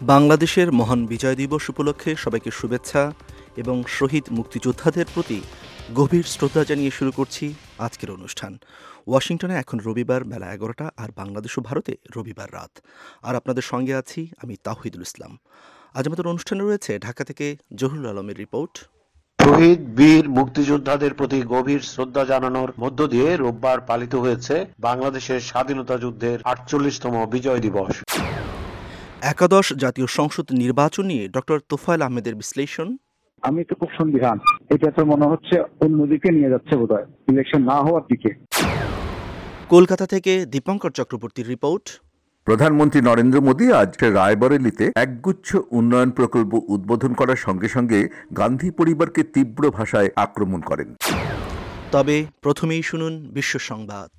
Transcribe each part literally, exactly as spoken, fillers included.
বাংলাদেশের মহান বিজয় দিবস উপলক্ষে সবাইকে শুভেচ্ছা এবং শহীদ মুক্তিযোদ্ধাদের প্রতি গভীর শ্রদ্ধা জানিয়ে শুরু করছি আজকের অনুষ্ঠান। ওয়াশিংটনে এখন রবিবার বেলা এগারোটা, আর বাংলাদেশ ও ভারতে রবিবার রাত। আর আপনাদের সঙ্গে আছি আমি তাওহিদুল ইসলাম। আজ আমাদের অনুষ্ঠানে রয়েছে ঢাকা থেকে জহুরুল আলমের রিপোর্ট। শহীদ বীর মুক্তিযোদ্ধাদের প্রতি গভীর শ্রদ্ধা জানানোর মধ্য দিয়ে রোববার পালিত হয়েছে বাংলাদেশের স্বাধীনতা যুদ্ধের আটচল্লিশতম বিজয় দিবস। একাদশ জাতীয় সংসদ নির্বাচন নিয়ে ডক্টর তোফায়েল আহমেদের বিশ্লেষণ। আমি তো খুব সন্দিহান, এটা তো মনে হচ্ছে অন্যদিকে নিয়ে যাচ্ছে বোধহয়, ইলেকশন না হওয়ার দিকে। কলকাতা থেকে দীপঙ্কর চক্রবর্তীর রিপোর্ট। প্রধানমন্ত্রী নরেন্দ্র মোদী আজ রায়বরেলিতে একগুচ্ছ উন্নয়ন প্রকল্প উদ্বোধন করার সঙ্গে সঙ্গে গান্ধী পরিবারকে তীব্র ভাষায় আক্রমণ করেন। তবে প্রথমেই শুনুন বিশ্ব সংবাদ।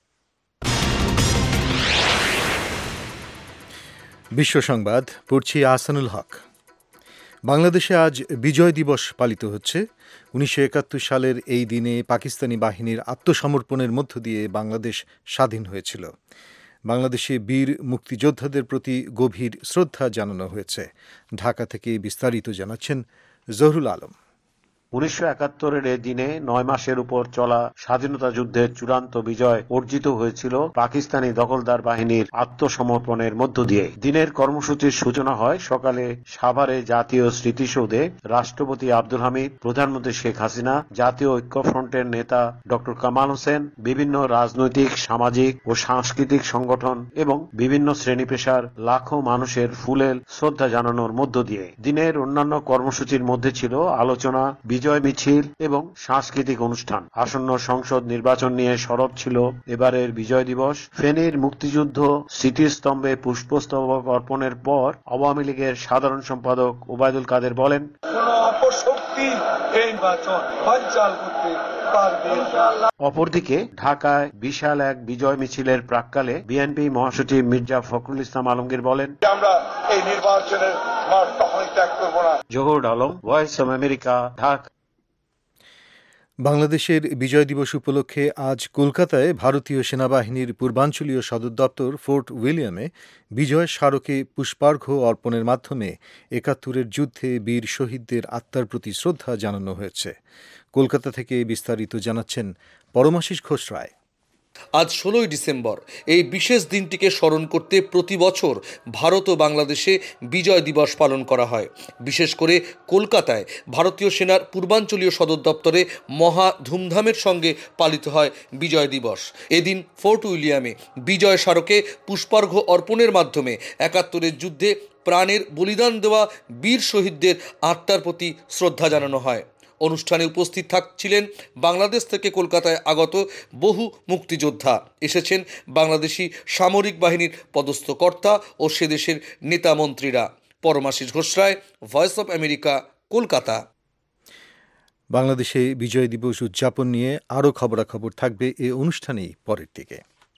বিশ্ব সংবাদ পড়ছি আহসানুল হক। বাংলাদেশে আজ বিজয় দিবস পালিত হচ্ছে। উনিশশো একাত্তর সালের এই দিনে পাকিস্তানি বাহিনীর আত্মসমর্পণের মধ্য দিয়ে বাংলাদেশ স্বাধীন হয়েছিল। বাংলাদেশে বীর মুক্তিযোদ্ধাদের প্রতি গভীর শ্রদ্ধা জানানো হয়েছে। ঢাকা থেকে বিস্তারিত জানাচ্ছেন জহুরুল আলম। উনিশশো একাত্তরের এ দিনে নয় মাসের উপর চলা স্বাধীনতা যুদ্ধের চূড়ান্ত বিজয় অর্জিত হয়েছিল পাকিস্তানি দখলদার বাহিনীর আত্মসমর্পণের মধ্য দিয়ে। দিনের কর্মসূচির সূচনা হয় সকালে সাভারে জাতীয় স্মৃতিসৌধে। রাষ্ট্রপতি আব্দুল হামিদ, প্রধানমন্ত্রী শেখ হাসিনা, জাতীয় ঐক্যফ্রন্টের নেতা ডক্টর কামাল হোসেন, বিভিন্ন রাজনৈতিক, সামাজিক ও সাংস্কৃতিক সংগঠন এবং বিভিন্ন শ্রেণী পেশার লাখো মানুষের ফুলেল শ্রদ্ধা জানানোর মধ্য দিয়ে। দিনের অন্যান্য কর্মসূচির মধ্যে ছিল আলোচনা, বিজয় মিছিল এবং সাংস্কৃতিক অনুষ্ঠান। আসন্ন সংসদ নির্বাচন নিয়ে সরব ছিল এবারের বিজয় দিবস। ফেনীর মুক্তিযুদ্ধ স্মৃতিস্তম্ভে পুষ্পস্তবক অর্পণের পর আওয়ামী লীগের সাধারণ সম্পাদক ওবায়দুল কাদের বলেন, অপরদিকে ঢাকায় বিশাল এক বিজয় মিছিলের প্রাক্কালে বিএনপি মহাসচিব মির্জা ফখরুল ইসলাম আলমগীর বলেন, আমরা এই নির্বাচনের মাঠ কখনোই ত্যাগ করব না। Zahurul Alam, voice of America, Dhaka. বাংলাদেশের বিজয় দিবস উপলক্ষে আজ কলকাতায় ভারতীয় সেনাবাহিনীর পূর্বাঞ্চলীয় সদর দপ্তর ফোর্ট উইলিয়ামে বিজয় স্মারকে পুষ্পার্ঘ্য অর্পণের মাধ্যমে একাত্তরের যুদ্ধে বীর শহীদদের আত্মার প্রতি শ্রদ্ধা জানানো হয়েছে। কলকাতা থেকে বিস্তারিত জানাচ্ছেন পরমাশিস ঘোষ রায়। আজ ষোলোই ডিসেম্বর এই বিশেষ দিনটিকে স্মরণ করতে প্রতি বছর ভারত ও বাংলাদেশে বিজয় দিবস পালন করা হয়। বিশেষ করে কলকাতায় ভারতীয় সেনার পূর্বাঞ্চলীয় সদর দপ্তরে মহা ধুমধামের সঙ্গে পালিত হয় বিজয় দিবস। এদিন ফোর্ট উইলিয়ামে বিজয় স্মারকে পুষ্পার্ঘ্য অর্পণের মাধ্যমে একাত্তরের যুদ্ধে প্রাণের বলিদান দেওয়া বীর শহীদদের আত্মার প্রতি শ্রদ্ধা জানানো হয়। অনুষ্ঠানে উপস্থিত থাকছিলেন বাংলাদেশ থেকে কলকাতায় আগত বহু মুক্তিযোদ্ধা। এসেছেন বাংলাদেশি সামরিক বাহিনীর পদস্থ কর্তা ও সে দেশের নেতা মন্ত্রীরা। Paramashis Ghosh Roy, voice of America, Kolkata. বাংলাদেশে বিজয় দিবস উদযাপন নিয়ে আরও খবরাখবর থাকবে এ অনুষ্ঠানেই পরের দিকে।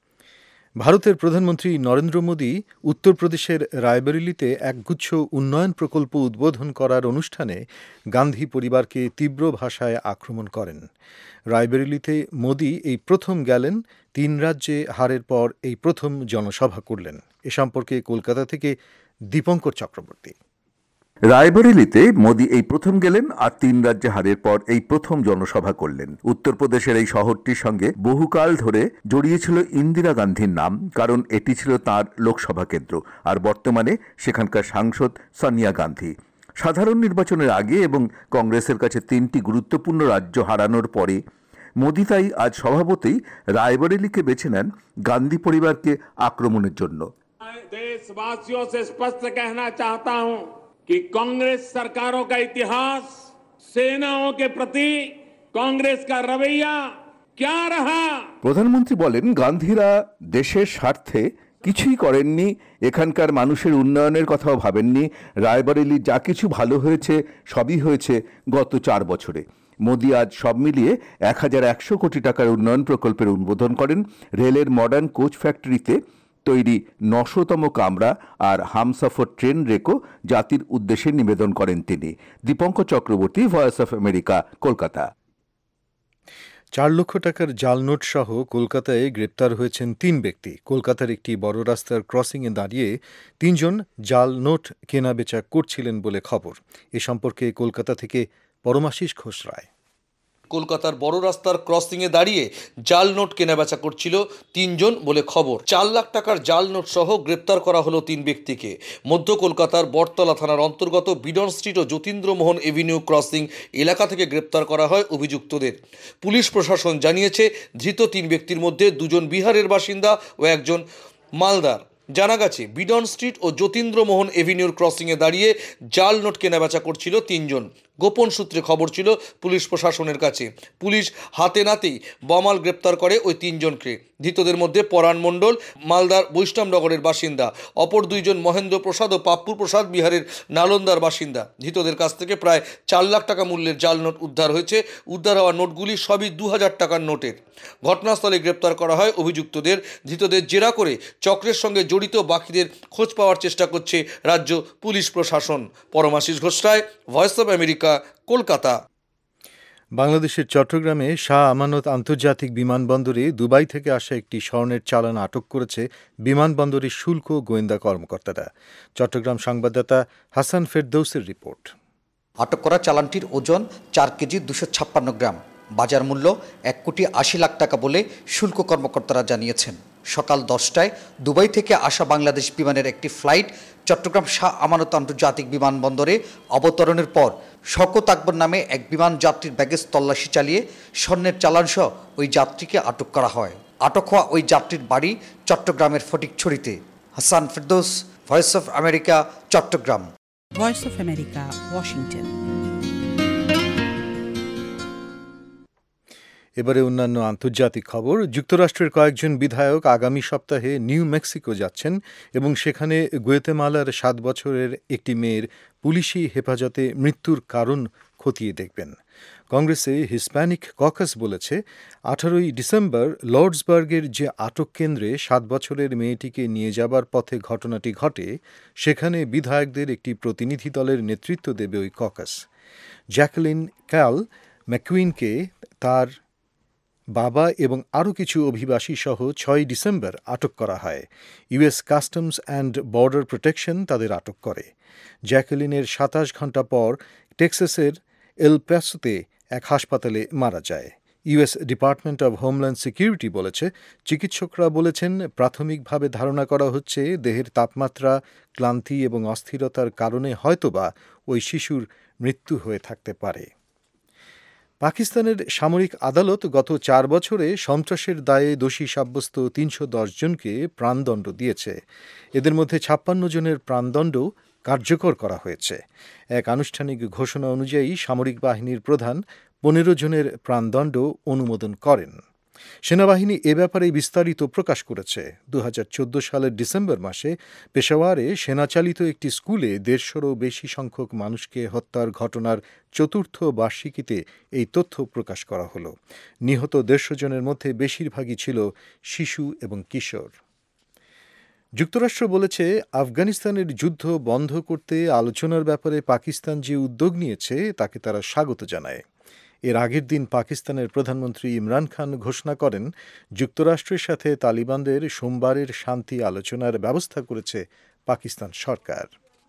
ভারতের প্রধানমন্ত্রী নরেন্দ্র মোদী উত্তরপ্রদেশের রায়বরেলিতে একগুচ্ছ উন্নয়ন প্রকল্প উদ্বোধন করার অনুষ্ঠানে গান্ধী পরিবারকে তীব্র ভাষায় আক্রমণ করেন। রায়বরেলিতে মোদী এই প্রথম গেলেন। তিন রাজ্যে হারের পর এই প্রথম জনসভা করলেন। এ সম্পর্কে কলকাতা থেকে দীপঙ্কর চক্রবর্তী। রায়বরেলিতে মোদী এই প্রথম গেলেন আর তিন রাজ্যে হারের পর এই প্রথম জনসভা করলেন। উত্তরপ্রদেশের এই শহরটির সঙ্গে বহুকাল ধরে জড়িয়েছিল ইন্দিরা গান্ধীর নাম, কারণ এটি ছিল তার লোকসভা কেন্দ্র, আর বর্তমানে সেখানকার সাংসদ সোনিয়া গান্ধী। সাধারণ নির্বাচনের আগে এবং কংগ্রেসের কাছে তিনটি গুরুত্বপূর্ণ রাজ্য হারানোর পরে মোদী তাই আজ স্বভাবতই রায়বরেলিকে বেছে নেন গান্ধী পরিবারকে আক্রমণের জন্য। देशवासियों से स्पष्ट कहना चाहता हूं कि कांग्रेस सरकारों का इतिहास, सेनाओं के प्रति कांग्रेस का रवैया क्या रहा। প্রধানমন্ত্রী বলেন, গান্ধীরা দেশের স্বার্থে কিছুই করেননি, এখানকার মানুষের উন্নয়নের কথাও ভাবেননি। রায়বরেলি যা কিছু ভালো হয়েছে সবই হয়েছে গত চার বছরে। মোদী আজ সব মিলিয়ে এক হাজার একশো কোটি টাকার উন্নয়ন প্রকল্পের উদ্বোধন করেন। রেলের মডার্ন কোচ ফ্যাক্টরিতে তৈরি নশোতম কামরা আর হামসফর ট্রেন রেকো জাতির উদ্দেশ্যে নিবেদন করেন তিনি। Dipankar Chakraborty, voice of America, Kolkata. চার লক্ষ টাকার জাল নোট সহ কলকাতায় গ্রেপ্তার হয়েছেন তিন ব্যক্তি। কলকাতার একটি বড় রাস্তার ক্রসিংয়ে দাঁড়িয়ে তিনজন জাল নোট কেনাবেচা করছিলেন বলে খবর। এ সম্পর্কে কলকাতা থেকে পরমাশিস ঘোষ রায়। কলকাতার বড় রাস্তার ক্রসিংয়ে দাঁড়িয়ে জাল নোট কেনাবেচা করছিল তিনজন বলে খবর। চার লাখ টাকার জাল নোট সহ গ্রেপ্তার করা হলো তিন ব্যক্তিকে। মধ্য কলকাতার বটতলা থানার অন্তর্গত বিডন স্ট্রিট ও যতীন্দ্রমোহন এভিনিউ ক্রসিং এলাকা থেকে গ্রেপ্তার করা হয় অভিযুক্তদের। পুলিশ প্রশাসন জানিয়েছে, ধৃত তিন ব্যক্তির মধ্যে দুজন বিহারের বাসিন্দা ও একজন মালদার। জানা গেছে, বিডন স্ট্রিট ও যতীন্দ্রমোহন এভিনিউর ক্রসিংয়ে দাঁড়িয়ে জাল নোট কেনাবেচা করছিল তিনজন। গোপন সূত্রে খবর ছিল পুলিশ প্রশাসনের কাছে। পুলিশ হাতে নাতেই বমাল গ্রেপ্তার করে ওই তিনজনকে। ধৃতদের মধ্যে পরাণ মণ্ডল মালদার বৈষ্ণবনগরের বাসিন্দা, অপর দুইজন মহেন্দ্র প্রসাদ ও পাপ্পু প্রসাদ বিহারের নালন্দার বাসিন্দা। ধৃতদের কাছ থেকে প্রায় চার লাখ টাকা মূল্যের জাল নোট উদ্ধার হয়েছে। উদ্ধার হওয়া নোটগুলি সবই দু হাজার টাকার নোটের। ঘটনাস্থলে গ্রেপ্তার করা হয় অভিযুক্তদের। ধৃতদের জেরা করে চক্রের সঙ্গে জড়িত বাকিদের খোঁজ পাওয়ার চেষ্টা করছে রাজ্য পুলিশ প্রশাসন। Paramashis Ghosh Roy, voice of America, Kolkata. বাংলাদেশের চট্টগ্রামে শাহ আমানত আন্তর্জাতিক বিমানবন্দরে দুবাই থেকে আসা একটি স্বর্ণের চালান আটক করেছে বিমানবন্দরের শুল্ক গোয়েন্দা কর্মকর্তারা। চট্টগ্রাম সংবাদদাতা হাসান ফেরদৌসের রিপোর্ট। আটক করা চালানটির ওজন চার কেজি দুশো ছাপ্পান্ন গ্রাম, বাজার মূল্য এক কোটি আশি লাখ টাকা বলে শুল্ক কর্মকর্তারা জানিয়েছেন। সকাল দশটায় দুবাই থেকে আসা বাংলাদেশ বিমানের একটি ফ্লাইট চট্টগ্রাম শাহ আমানত আন্তর্জাতিক বিমানবন্দরে অবতরণের পর শওকত আকবর নামে এক বিমান যাত্রীর ব্যাগেজ তল্লাশি চালিয়ে স্বর্ণের চালানসহ ওই যাত্রীকে আটক করা হয়। আটক হওয়া ওই যাত্রীর বাড়ি চট্টগ্রামের ফটিকছড়িতে। Hasan Ferdous, voice of America, Chattogram. Voice of America, Washington. এবারে অন্যান্য আন্তর্জাতিক খবর। যুক্তরাষ্ট্রের কয়েকজন বিধায়ক আগামী সপ্তাহে নিউ মেক্সিকো যাচ্ছেন এবং সেখানে গুয়েতেমালার সাত বছরের একটি মেয়ের পুলিশি হেফাজতে মৃত্যুর কারণ খতিয়ে দেখবেন। কংগ্রেসে হিসপ্যানিক ককাস বলেছে, আঠারোই ডিসেম্বর লর্ডসবার্গের যে আটক কেন্দ্রে সাত বছরের মেয়েটিকে নিয়ে যাবার পথে ঘটনাটি ঘটে, সেখানে বিধায়কদের একটি প্রতিনিধি দলের নেতৃত্ব দেবে ওই ককাস। জ্যাকলিন ক্যাল ম্যাকুইনকে তার বাবা এবং আরও কিছু অভিবাসী সহ ছয় ডিসেম্বর আটক করা হয়। US Customs and Border Protection তাদের আটক করে। জ্যাকলিনের সাতাশ ঘন্টা পর টেক্সাসের এল প্যাসোতে এক হাসপাতালে মারা যায়। US Department of Homeland Security বলেছে, চিকিৎসকরা বলেছেন প্রাথমিকভাবে ধারণা করা হচ্ছে দেহের তাপমাত্রা, ক্লান্তি এবং অস্থিরতার কারণে হয়তোবা ওই শিশুর মৃত্যু হয়ে থাকতে পারে। পাকিস্তানের সামরিক আদালত গত চার বছরে সন্ত্রাসের দায়ে দোষী সাব্যস্ত তিনশো দশ জনকে প্রাণদণ্ড দিয়েছে। এদের মধ্যে ছাপ্পান্ন জনের প্রাণদণ্ড কার্যকর করা হয়েছে। এক আনুষ্ঠানিক ঘোষণা অনুযায়ী সামরিক বাহিনীর প্রধান পনেরো জনের প্রাণদণ্ড অনুমোদন করেন। সেনাবাহিনী এ ব্যাপারে বিস্তারিত প্রকাশ করেছে। দু হাজার চোদ্দ সালের ডিসেম্বর মাসে পেশাওয়ারে সেনাচালিত একটি স্কুলে দেড়শোরও বেশি সংখ্যক মানুষকে হত্যার ঘটনার চতুর্থ বার্ষিকীতে এই তথ্য প্রকাশ করা হলো। নিহত দেড়শো জনের মধ্যে বেশিরভাগই ছিল শিশু এবং কিশোর। যুক্তরাষ্ট্র বলেছে, আফগানিস্তানের যুদ্ধ বন্ধ করতে আলোচনার ব্যাপারে পাকিস্তান যে উদ্যোগ নিয়েছে তাকে তারা স্বাগত জানায়। এর আগের দিন পাকিস্তানের প্রধানমন্ত্রী ইমরান খান ঘোষণা করেন, যুক্তরাষ্ট্রের সাথে তালিবানদের সোমবারের শান্তি আলোচনার ব্যবস্থা করেছে পাকিস্তান সরকার।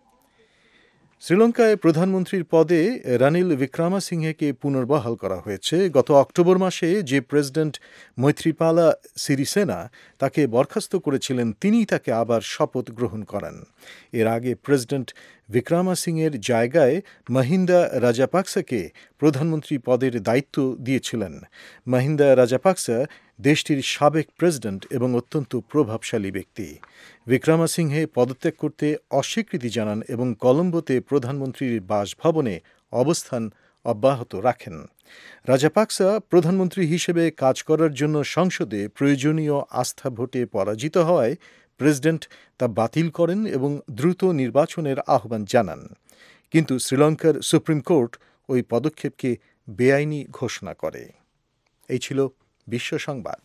শ্রীলঙ্কায় প্রধানমন্ত্রীর পদে রানিল বিক্রমাসিংহেকে পুনর্বহাল করা হয়েছে। গত অক্টোবর মাসে যে প্রেসিডেন্ট মৈত্রীপালা সিরিসেনা তাকে বরখাস্ত করেছিলেন, তিনিই তাকে আবার শপথ গ্রহণ করান। এর আগে প্রেসিডেন্ট বিক্রমাসিংহের জায়গায় মহিন্দা রাজাপাকসাকে প্রধানমন্ত্রী পদের দায়িত্ব দিয়েছিলেন। মহিন্দা রাজাপাকসা দেশটির সাবেক প্রেসিডেন্ট এবং অত্যন্ত প্রভাবশালী ব্যক্তি। বিক্রমাসিংহে পদত্যাগ করতে অস্বীকৃতি জানান এবং কলম্বোতে প্রধানমন্ত্রীর বাসভবনে অবস্থান অব্যাহত রাখেন। রাজাপাকসা প্রধানমন্ত্রী হিসেবে কাজ করার জন্য সংসদে প্রয়োজনীয় আস্থা ভোটে পরাজিত হওয়ায় প্রেসিডেন্ট তা বাতিল করেন এবং দ্রুত নির্বাচনের আহ্বান জানান। কিন্তু শ্রীলঙ্কার সুপ্রিম কোর্ট ওই পদক্ষেপকে বেআইনি ঘোষণা করে। এই ছিল বিশ্ব সংবাদ।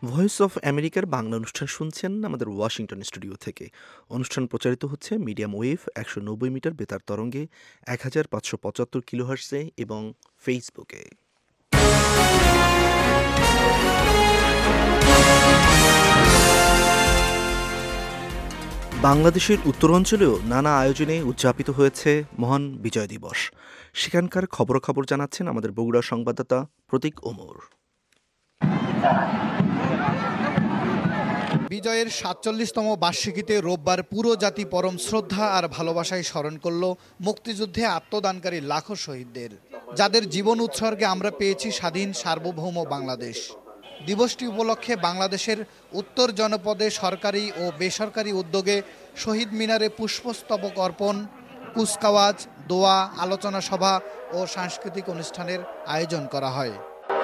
ভয়েস অফ আমেরিকার বাংলা অনুষ্ঠান শুনছেন আমাদের ওয়াশিংটন স্টুডিও থেকে। অনুষ্ঠান প্রচারিত হচ্ছে মিডিয়াম ওয়েভ একশো নব্বই মিটার বেতার তরঙ্গে এক হাজার পাঁচশো পঁচাত্তর কিলোহার্টসে এবং ফেসবুকে। বাংলাদেশের উত্তরাঞ্চলেও নানা আয়োজনে উদযাপিত হয়েছে মহান বিজয় দিবস। সেখানকার খবরাখবর জানাচ্ছেন আমাদের বগুড়া সংবাদদাতা প্রতীক ওমর। বিজয়ের সাতচল্লিশতম বার্ষিকীতে রোববার পুরো জাতি পরম শ্রদ্ধা আর ভালোবাসায় স্মরণ করল মুক্তিযুদ্ধে আত্মদানকারী লাখো শহীদদের, যাদের জীবন উৎসর্গে আমরা পেয়েছি স্বাধীন সার্বভৌম বাংলাদেশ। দিবসটি উপলক্ষে বাংলাদেশের উত্তর জনপদে সরকারি ও বেসরকারি উদ্যোগে শহীদ মিনারে পুষ্পস্তবক অর্পণ, কুচকাওয়াজ, দোয়া, আলোচনা সভা ও সাংস্কৃতিক অনুষ্ঠানের আয়োজন করা হয়।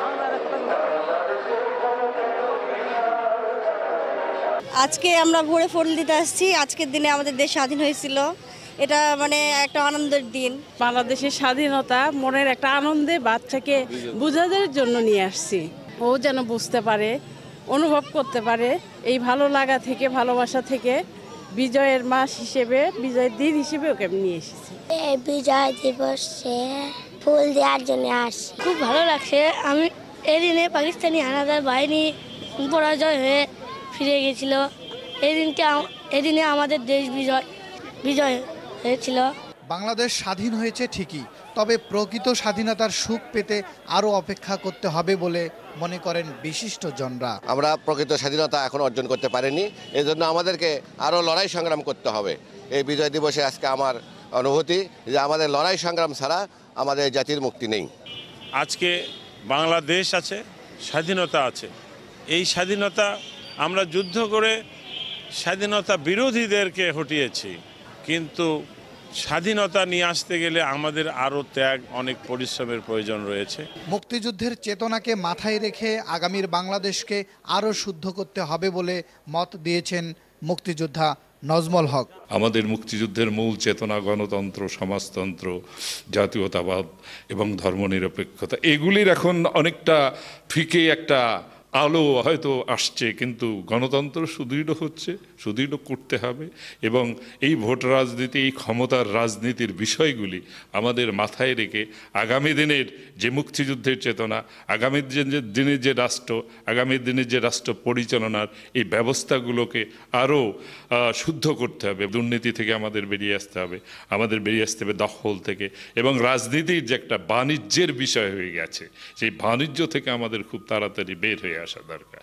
আজকে আমরা ভোরে ফুল দিতে আসছি। আজকের দিনে আমাদের দেশ স্বাধীন হয়েছিল, এটা মানে একটা আনন্দের দিন। বাংলাদেশের স্বাধীনতা মনের একটা আনন্দে বাচ্চাকে বোঝানোর জন্য নিয়ে আসছি, ও যেন বুঝতে পারে, অনুভব করতে পারে। এই ভালো লাগা থেকে, ভালোবাসা থেকে বিজয়ের মাস হিসেবে, বিজয়ের দিন হিসেবে ওকে নিয়ে এসেছি। এই বিজয় দিবসে ফুল দেওয়ার জন্য আসছি, খুব ভালো লাগছে। আমি এদিনে পাকিস্তানি হানাদার বাহিনী পরাজয় হয়ে ফিরে গেছিল। এদিনকে এদিনে আমাদের দেশ বিজয় বিজয় হয়েছিল। বাংলাদেশ স্বাধীন হয়েছে ঠিকই, তবে প্রকৃত স্বাধীনতার সুখ পেতে আরও অপেক্ষা করতে হবে বলে মনে করেন বিশিষ্ট জনরা। আমরা প্রকৃত স্বাধীনতা এখন অর্জন করতে পারিনি, এজন্য আমাদেরকে আরও লড়াই সংগ্রাম করতে হবে। এই বিজয় দিবসে আজকে আমার অনুভূতি যে আমাদের লড়াই সংগ্রাম ছাড়া আমাদের জাতির মুক্তি নেই। আজকে বাংলাদেশ আছে, স্বাধীনতা আছে। এই স্বাধীনতা আমরা যুদ্ধ করে স্বাধীনতা বিরোধীদেরকে হটিয়েছি, কিন্তু স্বাধীনতা নিয়ে আসতে গেলে আমাদের আরও ত্যাগ, অনেক পরিশ্রমের প্রয়োজন রয়েছে। মুক্তিযুদ্ধের চেতনাকে মাথায় রেখে আগামীর বাংলাদেশকে আরও শুদ্ধ করতে হবে বলে মত দিয়েছেন মুক্তিযোদ্ধা নজমুল হক। আমাদের মুক্তিযুদ্ধের মূল চেতনা গণতন্ত্র, সমাজতন্ত্র, জাতীয়তাবাদ এবং ধর্মনিরপেক্ষতা, এগুলির এখন অনেকটা ফিকে একটা আলো হয়তো আসছে, কিন্তু গণতন্ত্র সুদৃঢ় হচ্ছে, সুদৃঢ় করতে হবে। এবং এই ভোট রাজনীতি, এই ক্ষমতার রাজনীতির বিষয়গুলি আমাদের মাথায় রেখে আগামী দিনের যে মুক্তিযুদ্ধের চেতনা, আগামী দিনের যে রাষ্ট্র, আগামী দিনের যে রাষ্ট্র পরিচালনার এই ব্যবস্থাগুলোকে আরও শুদ্ধ করতে হবে। দুর্নীতি থেকে আমাদের বেরিয়ে আসতে হবে, আমাদের বেরিয়ে আসতে হবে দখল থেকে, এবং রাজনীতির যে একটা বাণিজ্যের বিষয় হয়ে গেছে, সেই বাণিজ্য থেকে আমাদের খুব তাড়াতাড়ি বের হয়ে আসা দরকার।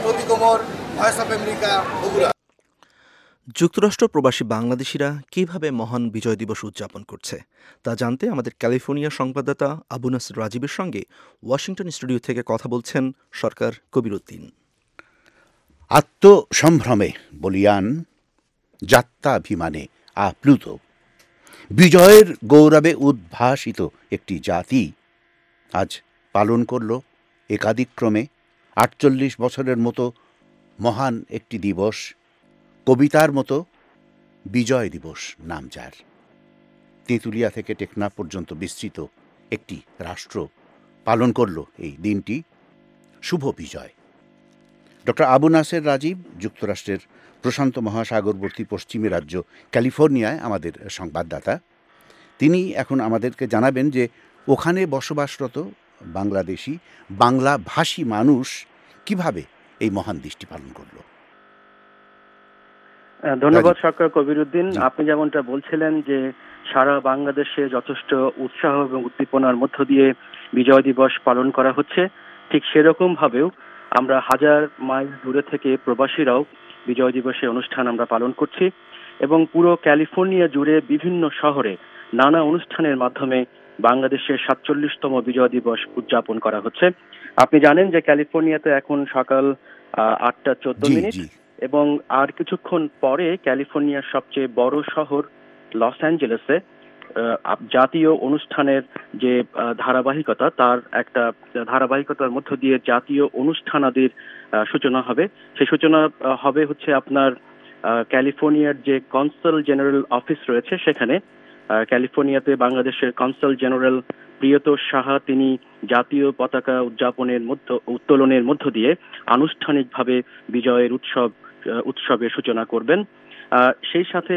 যুক্তরাষ্ট্র প্রবাসী বাংলাদেশিরা কিভাবে মহান বিজয় দিবস উদযাপন করছে তা জানতে আমাদের ক্যালিফোর্নিয়া সংবাদদাতা আবু নাসির রাজীবের সঙ্গে ওয়াশিংটন স্টুডিও থেকে কথা বলছেন সরকার কবিরউদ্দিন। আত্মসম্ভ্রমে বলিয়ান, যাত্রাভিমানে আপ্লুত, বিজয়ের গৌরবে উদ্ভাসিত একটি জাতি আজ পালন করল একাদিক্রমে আটচল্লিশ বছরের মতো মহান একটি দিবস, কবিতার মতো বিজয় দিবস নাম যার। তেঁতুলিয়া থেকে টেকনাফ পর্যন্ত বিস্তৃত একটি রাষ্ট্র পালন করল এই দিনটি, শুভ বিজয়। ডক্টর আবু নাসের রাজীব যুক্তরাষ্ট্রের প্রশান্ত মহাসাগরবর্তী পশ্চিমী রাজ্য ক্যালিফোর্নিয়ায় আমাদের সংবাদদাতা। তিনি এখন আমাদেরকে জানাবেন যে ওখানে বসবাসরত বাংলাদেশি বাংলা ভাষী মানুষ কিভাবে এই মহান দিবসটি পালন করল। ধন্যবাদ সরকার কবিরউদ্দিন। আপনি যেমনটা বলছিলেন যে সারা বাংলাদেশে যথেষ্ট উৎসাহ এবং উদ্দীপনার মধ্য দিয়ে বিজয় দিবস পালন করা হচ্ছে, ঠিক সেরকম ভাবেও আমরা হাজার মাইল দূরে থেকে প্রবাসীরাও বিজয় দিবসের অনুষ্ঠান আমরা পালন করছি, এবং পুরো ক্যালিফোর্নিয়া জুড়ে বিভিন্ন শহরে নানা অনুষ্ঠানের মাধ্যমে বাংলাদেশের সাতচল্লিশতম বিজয় দিবস উদযাপন করা হচ্ছে। আপনি জানেন যে ক্যালিফোর্নিয়াতে এখন সকাল আটটা চোদ্দ মিনিট, এবং আর কিছুক্ষণ পরে ক্যালিফোর্নিয়ার সবচেয়ে বড় শহর লস অ্যাঞ্জেলেসে জাতীয় অনুষ্ঠানের যে ধারাবাহিকতা, তার একটা ধারাবাহিকতার মধ্য দিয়ে জাতীয় অনুষ্ঠানাদির সূচনা হবে। সেই সূচনা হবে হচ্ছে আপনার ক্যালিফোর্নিয়ার যে কনসাল জেনারেল অফিস রয়েছে সেখানে। ক্যালিফোর্নিয়াতে বাংলাদেশের কনসাল জেনারেল প্রিয়তোষ সাহা তিনি জাতীয় পতাকা উদযাপনের মধ্য উত্তোলনের মধ্য দিয়ে আনুষ্ঠানিকভাবে বিজয়ের উৎসব উৎসবের সূচনা করবেন। সেই সাথে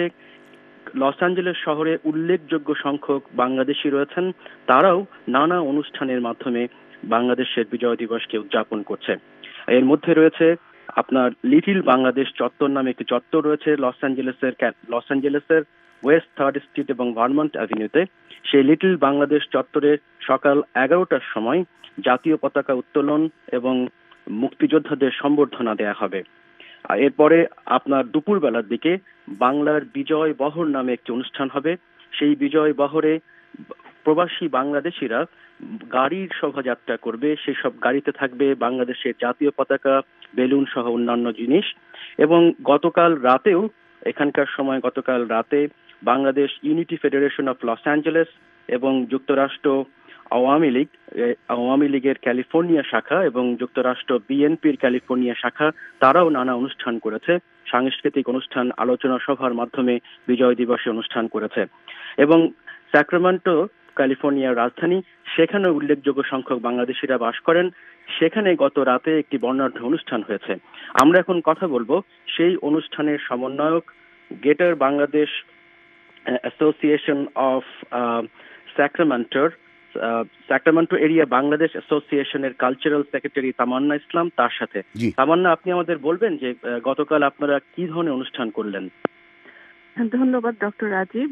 লস অ্যাঞ্জেলেস শহরে উল্লেখযোগ্য সংখ্যক বাংলাদেশি রয়েছেন, তারাও নানা অনুষ্ঠানের মাধ্যমে বাংলাদেশের বিজয় দিবসকে উদযাপন করছে। এর মধ্যে রয়েছে আপনার লিটিল বাংলাদেশ চত্বর নামে একটি চত্বর রয়েছে লস অ্যাঞ্জেলেসের লস অ্যাঞ্জেলেসের ওয়েস্ট থার্ড স্ট্রিট এবং ভারমন্ট অ্যাভিনিউতে। সেই লিটল বাংলাদেশ চত্বরে সকাল এগারোটার সময় জাতীয় পতাকা উত্তোলন এবং মুক্তিযোদ্ধাদের সম্বর্ধনা দেয়া হবে। এরপরে আপনার দুপুর বেলার দিকে বাংলার বিজয় বহর নামে একটি অনুষ্ঠান হবে। সেই বিজয় বহরে প্রবাসী বাংলাদেশিরা গাড়ির শোভাযাত্রা করবে। সেসব গাড়িতে থাকবে বাংলাদেশের জাতীয় পতাকা, বেলুন সহ অন্যান্য জিনিস। এবং গতকাল রাতেও এখানকার সময় গতকাল রাতে Bangladesh Unity Federation of Los Angeles এবং যুক্তরাষ্ট্র আওয়ামী লীগ আওয়ামী লীগের ক্যালিফোর্নিয়া শাখা এবং যুক্তরাষ্ট্র বিএনপির ক্যালিফোর্নিয়া শাখা তারাও নানা অনুষ্ঠান করেছে, সাংস্কৃতিক অনুষ্ঠান, আলোচনা সভার মাধ্যমে বিজয় দিবসে অনুষ্ঠান করেছে। এবং স্যাক্রামেন্টো ক্যালিফোর্নিয়ার রাজধানী, সেখানে উল্লেখযোগ্য সংখ্যক বাংলাদেশিরা বাস করেন। সেখানে গত রাতে একটি বর্ণাঢ্য অনুষ্ঠান হয়েছে। আমরা এখন কথা বলবো সেই অনুষ্ঠানের সমন্বয়ক, গ্রেটার বাংলাদেশ অ্যাসোসিয়েশন অফ স্যাক্রামেন্টোর স্যাক্রামেন্টো এরিয়া বাংলাদেশ অ্যাসোসিয়েশনের কালচারাল সেক্রেটারি তামান্না ইসলাম, তার সাথে। তামান্না, আপনি আমাদের বলবেন যে গতকাল আপনারা কি ধরনের অনুষ্ঠান করলেন? ধন্যবাদ ডক্টর রাজীব।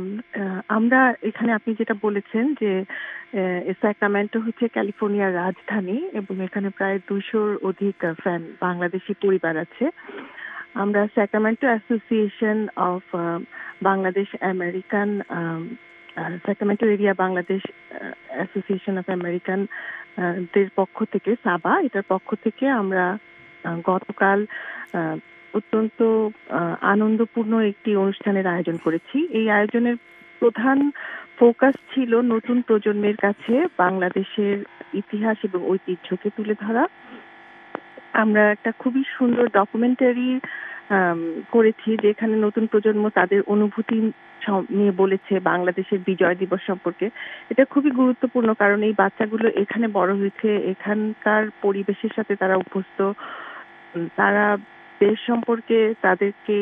আমরা এখানে আপনি যেটা বলেছেন যে স্যাক্রামেন্টো হচ্ছে ক্যালিফোর্নিয়ার রাজধানী এবং এখানে প্রায় দুইশোর অধিক ফ্যান বাংলাদেশি পরিবার আছে। আমরা Sacramento Association of Bangladesh American Sacramento area Bangladesh Association of American দের পক্ষ থেকে, সাবা এটার পক্ষ থেকে আমরা গতকাল অত্যন্ত আনন্দপূর্ণ একটি অনুষ্ঠানের আয়োজন করেছি। এই আয়োজনের প্রধান ফোকাস ছিল নতুন প্রজন্মের কাছে বাংলাদেশের ইতিহাস এবং ঐতিহ্যকে তুলে ধরা। আমরা একটা খুবই সুন্দর ডকুমেন্টারি করেছি যেখানে নতুন প্রজন্ম তাদের অনুভূতি নিয়ে বলেছে বাংলাদেশের বিজয় দিবস সম্পর্কে। এটা খুবই গুরুত্বপূর্ণ কারণ এই বাচ্চাগুলো এখানে বড় হয়েছে, এখানকার পরিবেশের সাথে তারা অভ্যস্ত, তারা দেশ সম্পর্কে তাদেরকে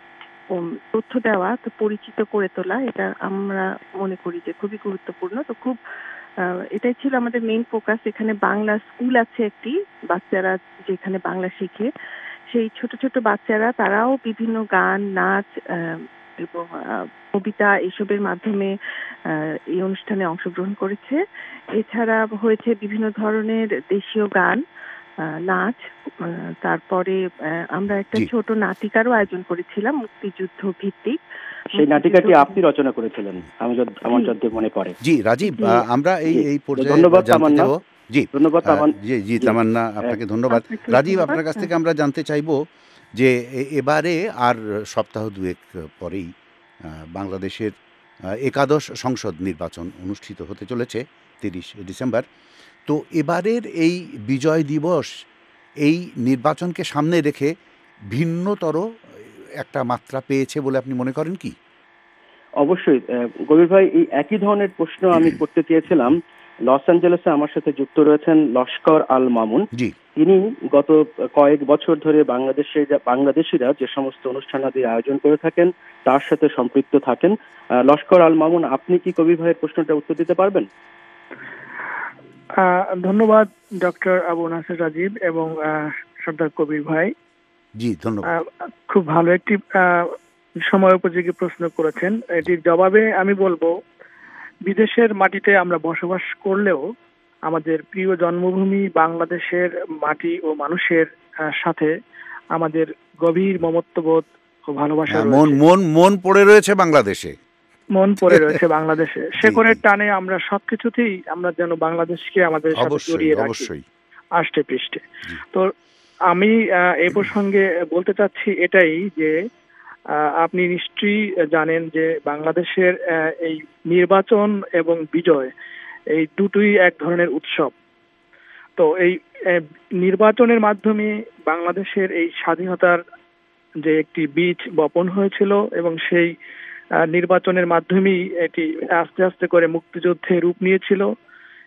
তথ্য দেওয়া, তো পরিচিত করে তোলা, এটা আমরা মনে করি যে খুবই গুরুত্বপূর্ণ। তো খুব এটাই ছিল আমাদের মেইন ফোকাস। এখানে বাংলা স্কুল আছে একটি, বাচ্চারা যেখানে বাংলা শিখে, সেই ছোট ছোট বাচ্চারা তারাও বিভিন্ন গান, নাচ এবং কবিতা এসবের মাধ্যমে এই অনুষ্ঠানে অংশগ্রহণ করেছে। এছাড়া হয়েছে বিভিন্ন ধরনের দেশীয় গান, নাচ, তারপরে আমরা একটা ছোট নাটিকারও আয়োজন করেছিলাম মুক্তিযুদ্ধ ভিত্তিক। সেই নাটিকাটি আপনি রচনা করেছিলেন আমি আমার যতদূর মনে পড়ে। জি রাজীব, আমরা এই এই পর্যায়ে ধন্যবাদ তামান্না। জি ধন্যবাদ জি জি তামান্না, আপনাকে ধন্যবাদ। রাজীব, আপনার কাছ থেকে আমরা জানতে চাইবো যে এবারে আর সপ্তাহ দুয়েক পরেই বাংলাদেশের একাদশ সংসদ নির্বাচন অনুষ্ঠিত হতে চলেছে তিরিশ ডিসেম্বর। তো এবারের এই বিজয় দিবস এই নির্বাচনকে সামনে রেখে ভিন্নতর একটা মাত্রা পেয়েছে বলে আপনি মনে করেন কি? অবশ্যই গভীর ভাই, এই একই ধরনের প্রশ্ন আমি করতে চেয়েছিলাম। লস অ্যাঞ্জেলেসে আমার সাথে যুক্ত রয়েছেন লস্কর আল মামুন। তিনি গত কয়েক বছর ধরে বাংলাদেশে বাংলাদেশিরা যে সমস্ত অনুষ্ঠানাদি আয়োজন করে থাকেন তার সাথে সম্পৃক্ত থাকেন। লস্কর আল মামুন, আপনি কি কবির ভাইয়ের প্রশ্নটা উত্তর দিতে পারবেন? ধন্যবাদ ডক্টর আবু নাসের রাজীব এবং সর্দার কবির ভাই। জি ধন্যবাদ। খুব ভালো একটি সময় উপযোগী প্রশ্ন করেছেন। এটির জবাবে আমি বলবো, বিদেশের মাটিতে আমরা বসবাস করলেও আমাদের প্রিয় জন্মভূমি বাংলাদেশের মাটি ও মানুষের সাথে আমাদের গভীর মমত্ববোধ ও ভালোবাসা মন মন মন পড়ে রয়েছে বাংলাদেশে, মন পড়ে রয়েছে বাংলাদেশে। শেকড়ের টানে আমরা সবকিছুতেই আমরা যেন বাংলাদেশকে আমাদের সাথে জড়িয়ে রাখি আষ্টে পৃষ্ঠে। তো আমি এই প্রসঙ্গে বলতে চাচ্ছি এটাই যে আপনি নিশ্চয়ই জানেন যে বাংলাদেশের এই নির্বাচন এবং বিজয় এই দুটোই এক ধরনের উৎসব। তো এই নির্বাচনের মাধ্যমে বাংলাদেশের এই স্বাধীনতার যে একটি বীজ বপন হয়েছিল এবং সেই নির্বাচনের মাধ্যমেই এটি আস্তে আস্তে করে মুক্তিযুদ্ধে রূপ নিয়েছিল।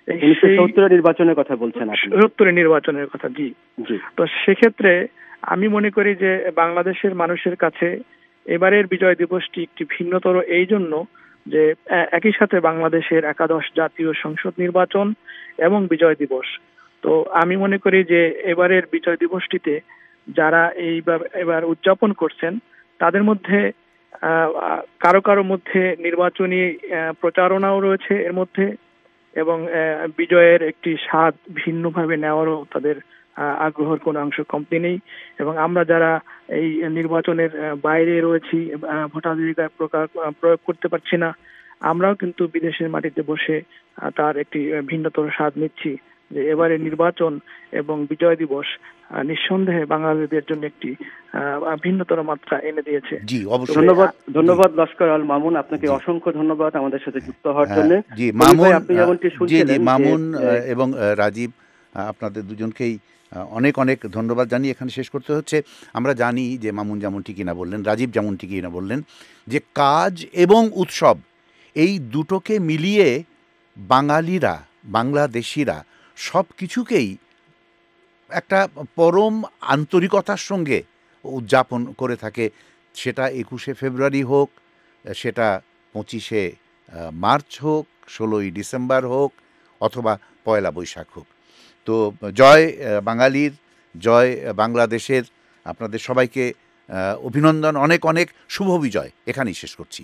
উনিশশো সত্তরের নির্বাচনের কথা বলছেন আপনি? সত্তরের নির্বাচনের কথা, জি। তো সেক্ষেত্রে আমি মনে করি যে বাংলাদেশের মানুষের কাছে এবারের বিজয় দিবসটি একটি ভিন্নতর এই জন্য যে একই সাথে বাংলাদেশের একাদশ জাতীয় সংসদ নির্বাচন এবং বিজয় দিবস। তো আমি মনে করি যে এবারের বিজয় দিবসটিতে যারা এইবার এবার উদযাপন করছেন তাদের মধ্যে কারো কারো মধ্যে নির্বাচনী প্রচারণাও রয়েছে এর মধ্যে, এবং বিজয়ের একটি স্বাদ ভিন্নভাবে নেওয়ারও তাদের আগ্রহের কোনো অংশ কমতি নেই। এবং আমরা যারা এই নির্বাচনের বাইরে রয়েছি, ভোটাধিকার প্রয়োগ করতে পারছি না, আমরাও কিন্তু বিদেশের মাটিতে বসে তার একটি ভিন্নতর স্বাদ নিচ্ছি যে এবারে নির্বাচন এবং বিজয় দিবস নিঃসন্দেহে বাঙালিদের জন্য একটি ভিন্নতর মাত্রা এনে দিয়েছে। জি, অবশ্যই। ধন্যবাদ, ধন্যবাদ লস্কর আল মামুন, আপনাকে অসংখ্য ধন্যবাদ আমাদের সাথে যুক্ত হওয়ার জন্য। জি মামুন, আপনি যেমনটি শুনছিলেন, মামুন এবং রাজীব, আপনাদের দুজনকেই অনেক অনেক ধন্যবাদ জানিয়ে এখানে শেষ করতে হচ্ছে। আমরা জানি যে মামুন যেমনটি কিনা বললেন, রাজীব যেমনটি কিনা বললেন যে কাজ এবং উৎসব এই দুটোকে মিলিয়ে বাঙালিরা, বাংলাদেশিরা সব কিছুকেই একটা পরম আন্তরিকতার সঙ্গে উদযাপন করে থাকে। সেটা একুশে ফেব্রুয়ারি হোক, সেটা পঁচিশে মার্চ হোক, ষোলোই ডিসেম্বর হোক, অথবা পয়লা বৈশাখ হোক। তো জয় বাঙালির, জয় বাংলাদেশের। আপনাদের সবাইকে অভিনন্দন, অনেক অনেক শুভ বিজয়। এখানেই শেষ করছি।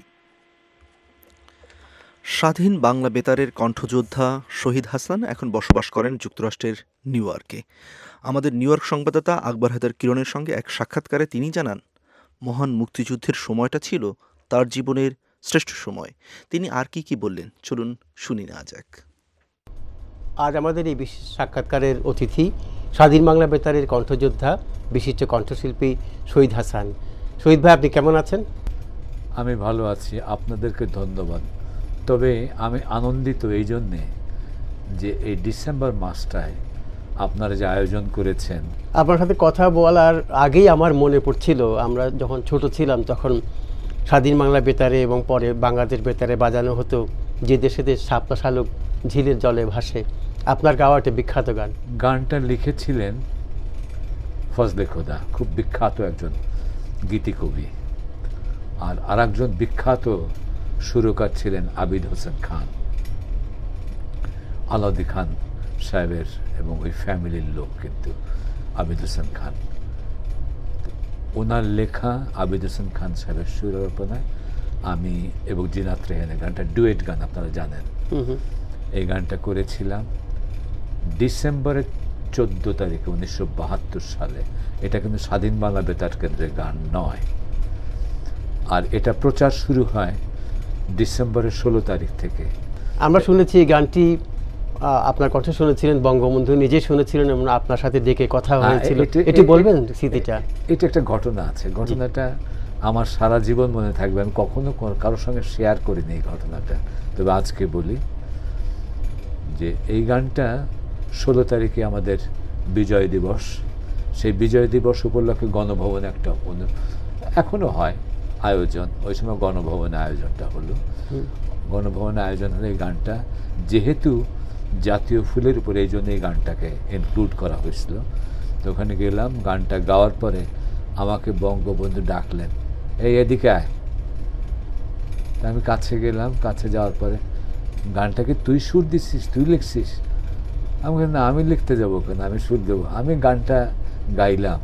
স্বাধীন বাংলা বেতারের কণ্ঠযোদ্ধা শহীদ হাসান এখন বসবাস করেন যুক্তরাষ্ট্রের নিউ ইয়র্কে। আমাদের নিউ ইয়র্ক সংবাদদাতা আকবর হায়দার কিরণের সঙ্গে এক সাক্ষাৎকারে তিনি জানান, মহান মুক্তিযুদ্ধের সময়টা ছিল তার জীবনের শ্রেষ্ঠ সময়। তিনি আর কি কি বললেন, চলুন শুনি না যাক। আজ আমাদের এই বিশেষ সাক্ষাৎকারের অতিথি স্বাধীন বাংলা বেতারের কণ্ঠযোদ্ধা, বিশিষ্ট কণ্ঠশিল্পী শহীদ হাসান। শহীদ ভাই, আপনি কেমন আছেন? আমি ভালো আছি, আপনাদেরকে ধন্যবাদ। তবে আমি আনন্দিত এই জন্যে যে এই ডিসেম্বর মাসটায় আপনারা যে আয়োজন করেছেন। আপনার সাথে কথা বলার আগেই আমার মনে পড়ছিল, আমরা যখন ছোট ছিলাম তখন স্বাধীন বাংলা বেতারে এবং পরে বাংলাদেশ বেতারে বাজানো হতো যে দেশে দেশ শাপলা শালুক ঝিলের জলে ভাসে। আপনার গাওয়া একটা বিখ্যাত গান। গানটা লিখেছিলেন ফজলে খোদা, খুব বিখ্যাত একজন গীতিকবি। আর আরেকজন বিখ্যাত সুরকার ছিলেন আবিদ হোসেন খান, আলাউদ্দিন খান সাহেবের এবং ওই ফ্যামিলির লোক কিন্তু আবিদ হোসেন খান। ওনার লেখা আবিদ হোসেন খান সাহেবের সুররচনায় আমি এবং জিনাত রেহানের গানটা ডুয়েট গান, আপনারা জানেন। এই গানটা করেছিলাম ডিসেম্বরের চোদ্দ তারিখে উনিশশো বাহাত্তর সালে। এটা কিন্তু স্বাধীন বাংলা বেতার কেন্দ্রের গান নয়। আর এটা প্রচার শুরু হয় ডিসেম্বরের ষোলো তারিখ থেকে। আমরা শুনেছি এই গানটি আপনার কথা শুনেছিলেন, বঙ্গবন্ধু নিজে শুনেছিলেন এবং আপনার সাথে ডেকে কথা হয়েছিল। এটি বলবেন স্মৃতিটা? এটা একটা ঘটনা আছে, ঘটনাটা আমার সারা জীবন মনে থাকবে। আমি কখনো কারোর সঙ্গে শেয়ার করিনি এই ঘটনাটা, তবে আজকে বলি যে এই গানটা ষোলো তারিখে আমাদের বিজয় দিবস। সেই বিজয় দিবস উপলক্ষে গণভবনে একটা এখনো হয় আয়োজন, ওই সময় গণভবনে আয়োজনটা হলো। গণভবনে আয়োজন হলে এই গানটা যেহেতু জাতীয় ফুলের উপরে, এই জন্য এই গানটাকে ইনক্লুড করা হয়েছিল। তো ওখানে গেলাম, গানটা গাওয়ার পরে আমাকে বঙ্গবন্ধু ডাকলেন, এই এদিকে আয়। তা আমি কাছে গেলাম, কাছে যাওয়ার পরে গানটাকে তুই সুর দিচ্ছিস, তুই লিখছিস? আমি না, আমি লিখতে যাবো কেন, আমি সুর দেবো। আমি গানটা গাইলাম।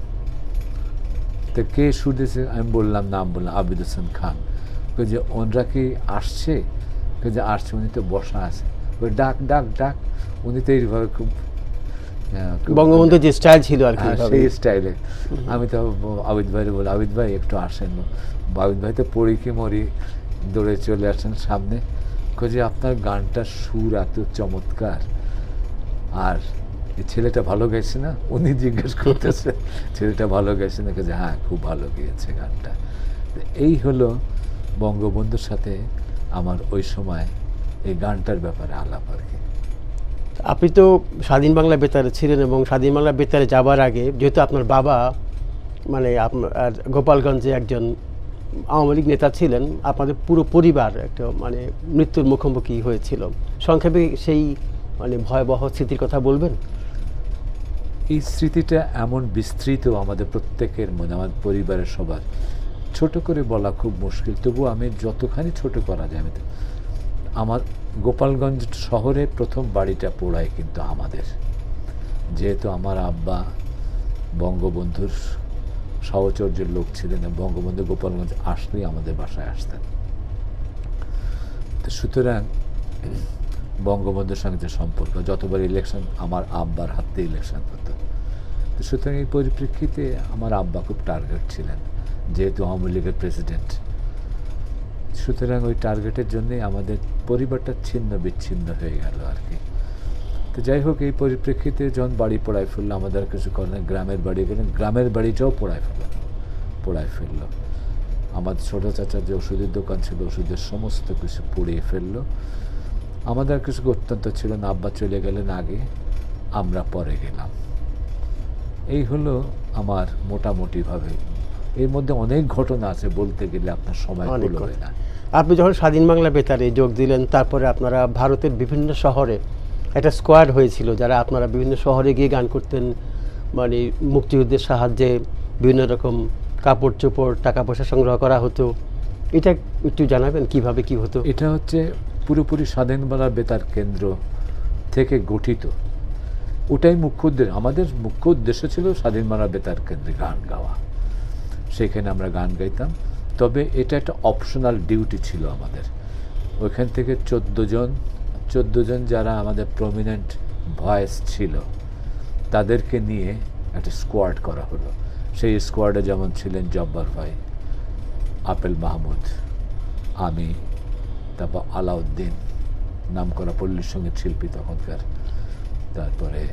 তো কে সুর দিয়েছে আমি বললাম, নাম বললাম আবিদ হোসেন খান। যে ওনরা কি আসছে? যে আসছে, উনি তো বসা আছে। ওই ডাক ডাক ডাক, উনি তো এইভাবে খুব বঙ্গবন্ধু যে স্টাইল ছিল আর কি, সেই স্টাইলে। আমি তো আবিদ ভাইরে বলি, আবিদ ভাই একটু আসেন। আবিদ ভাই তো পড়ি কি মরি দৌড়ে চলে আসেন সামনে। যে আপনার গানটার সুর এত চমৎকার, আর এই ছেলেটা ভালো গাইছে না? উনি জিজ্ঞেস করতেছে ছেলেটা ভালো গাইছে না? যে হ্যাঁ, খুব ভালো গেয়েছে গানটা। এই হলো বঙ্গবন্ধুর সাথে আমার ওই সময় এই গানটার ব্যাপারে আলাপ আর কি। আপনি তো স্বাধীন বাংলা বেতারে ছিলেন এবং স্বাধীন বাংলা বেতারে যাবার আগে যেহেতু আপনার বাবা মানে আপনার গোপালগঞ্জে একজন আওয়ামী লীগ নেতা ছিলেন, আপনাদের পুরো পরিবার একটা মানে মৃত্যুর মুখোমুখি হয়েছিল। সংক্ষেপে সেই মানে ভয়াবহ স্মৃতির কথা বলবেন? এই স্মৃতিটা এমন বিস্তৃত আমাদের প্রত্যেকের মনে, আমার পরিবারের সবার, ছোট করে বলা খুব মুশকিল। তবু আমি যতখানি ছোট করা যায়, আমি আমার গোপালগঞ্জ শহরে প্রথম বাড়িটা পোড়ায় কিন্তু আমাদের, যেহেতু আমার আব্বা বঙ্গবন্ধুর সাহচর্যের লোক ছিলেন, বঙ্গবন্ধু গোপালগঞ্জ আসলেই আমাদের বাসায় আসতেন। তো সুতরাং বঙ্গবন্ধুর সঙ্গে যে সম্পর্ক, যতবার ইলেকশন আমার আব্বার হাতে ইলেকশন হতো, তো সুতরাং এই পরিপ্রেক্ষিতে আমার আব্বা খুব টার্গেট ছিলেন, যেহেতু আওয়ামী লীগের প্রেসিডেন্ট। সুতরাং ওই টার্গেটের জন্যই আমাদের পরিবারটা ছিন্ন বিচ্ছিন্ন হয়ে গেল আর কি। তো যাই হোক, এই পরিপ্রেক্ষিতে যখন বাড়ি পোড়ায় ফেললো, আমাদের কিছু করেন, গ্রামের বাড়ি গেলেন, গ্রামের বাড়িটাও পোড়ায় ফেলল পোড়ায় ফেললো আমার ছোটো চাচার যে ওষুধের দোকান ছিল, ওষুধের সমস্ত কিছু পুড়িয়ে ফেললো। আমাদের কিছু অত্যন্ত ছিল না, আব্বা চলে গেলেন আগে, আমরা পরে গেলাম। এই হলো আমার মোটামুটিভাবে। এর মধ্যে অনেক ঘটনা আছে, বলতে গেলে আপনার সময় হবে না। আপনি যখন স্বাধীন বাংলা বেতারে যোগ দিলেন, তারপরে আপনারা ভারতের বিভিন্ন শহরে একটা স্কোয়াড হয়েছিল, যারা আপনারা বিভিন্ন শহরে গিয়ে গান করতেন, মানে মুক্তিযুদ্ধের সাহায্যে বিভিন্ন রকম কাপড় চোপড়, টাকা পয়সা সংগ্রহ করা হতো। এটা একটু জানাবেন কিভাবে কি হতো? এটা হচ্ছে পুরোপুরি স্বাধীন বাংলা বেতার কেন্দ্র থেকে গঠিত। ওটাই মুখ্য উদ্দেশ্য, আমাদের মুখ্য উদ্দেশ্য ছিল স্বাধীন বাংলা বেতার কেন্দ্রে গান গাওয়া। সেখানে আমরা গান গাইতাম, তবে এটা একটা অপশনাল ডিউটি ছিল আমাদের। ওইখান থেকে চোদ্দো জন চোদ্দো জন যারা আমাদের প্রমিনেন্ট ভয়েস ছিল, তাদেরকে নিয়ে একটা স্কোয়াড করা হলো। সেই স্কোয়াডে যেমন ছিলেন জব্বার ভাই, আপেল মাহমুদ, আমি, তারপর আলাউদ্দিন, নামকরা পল্লী সঙ্গীত শিল্পী তখনকার, তারপরে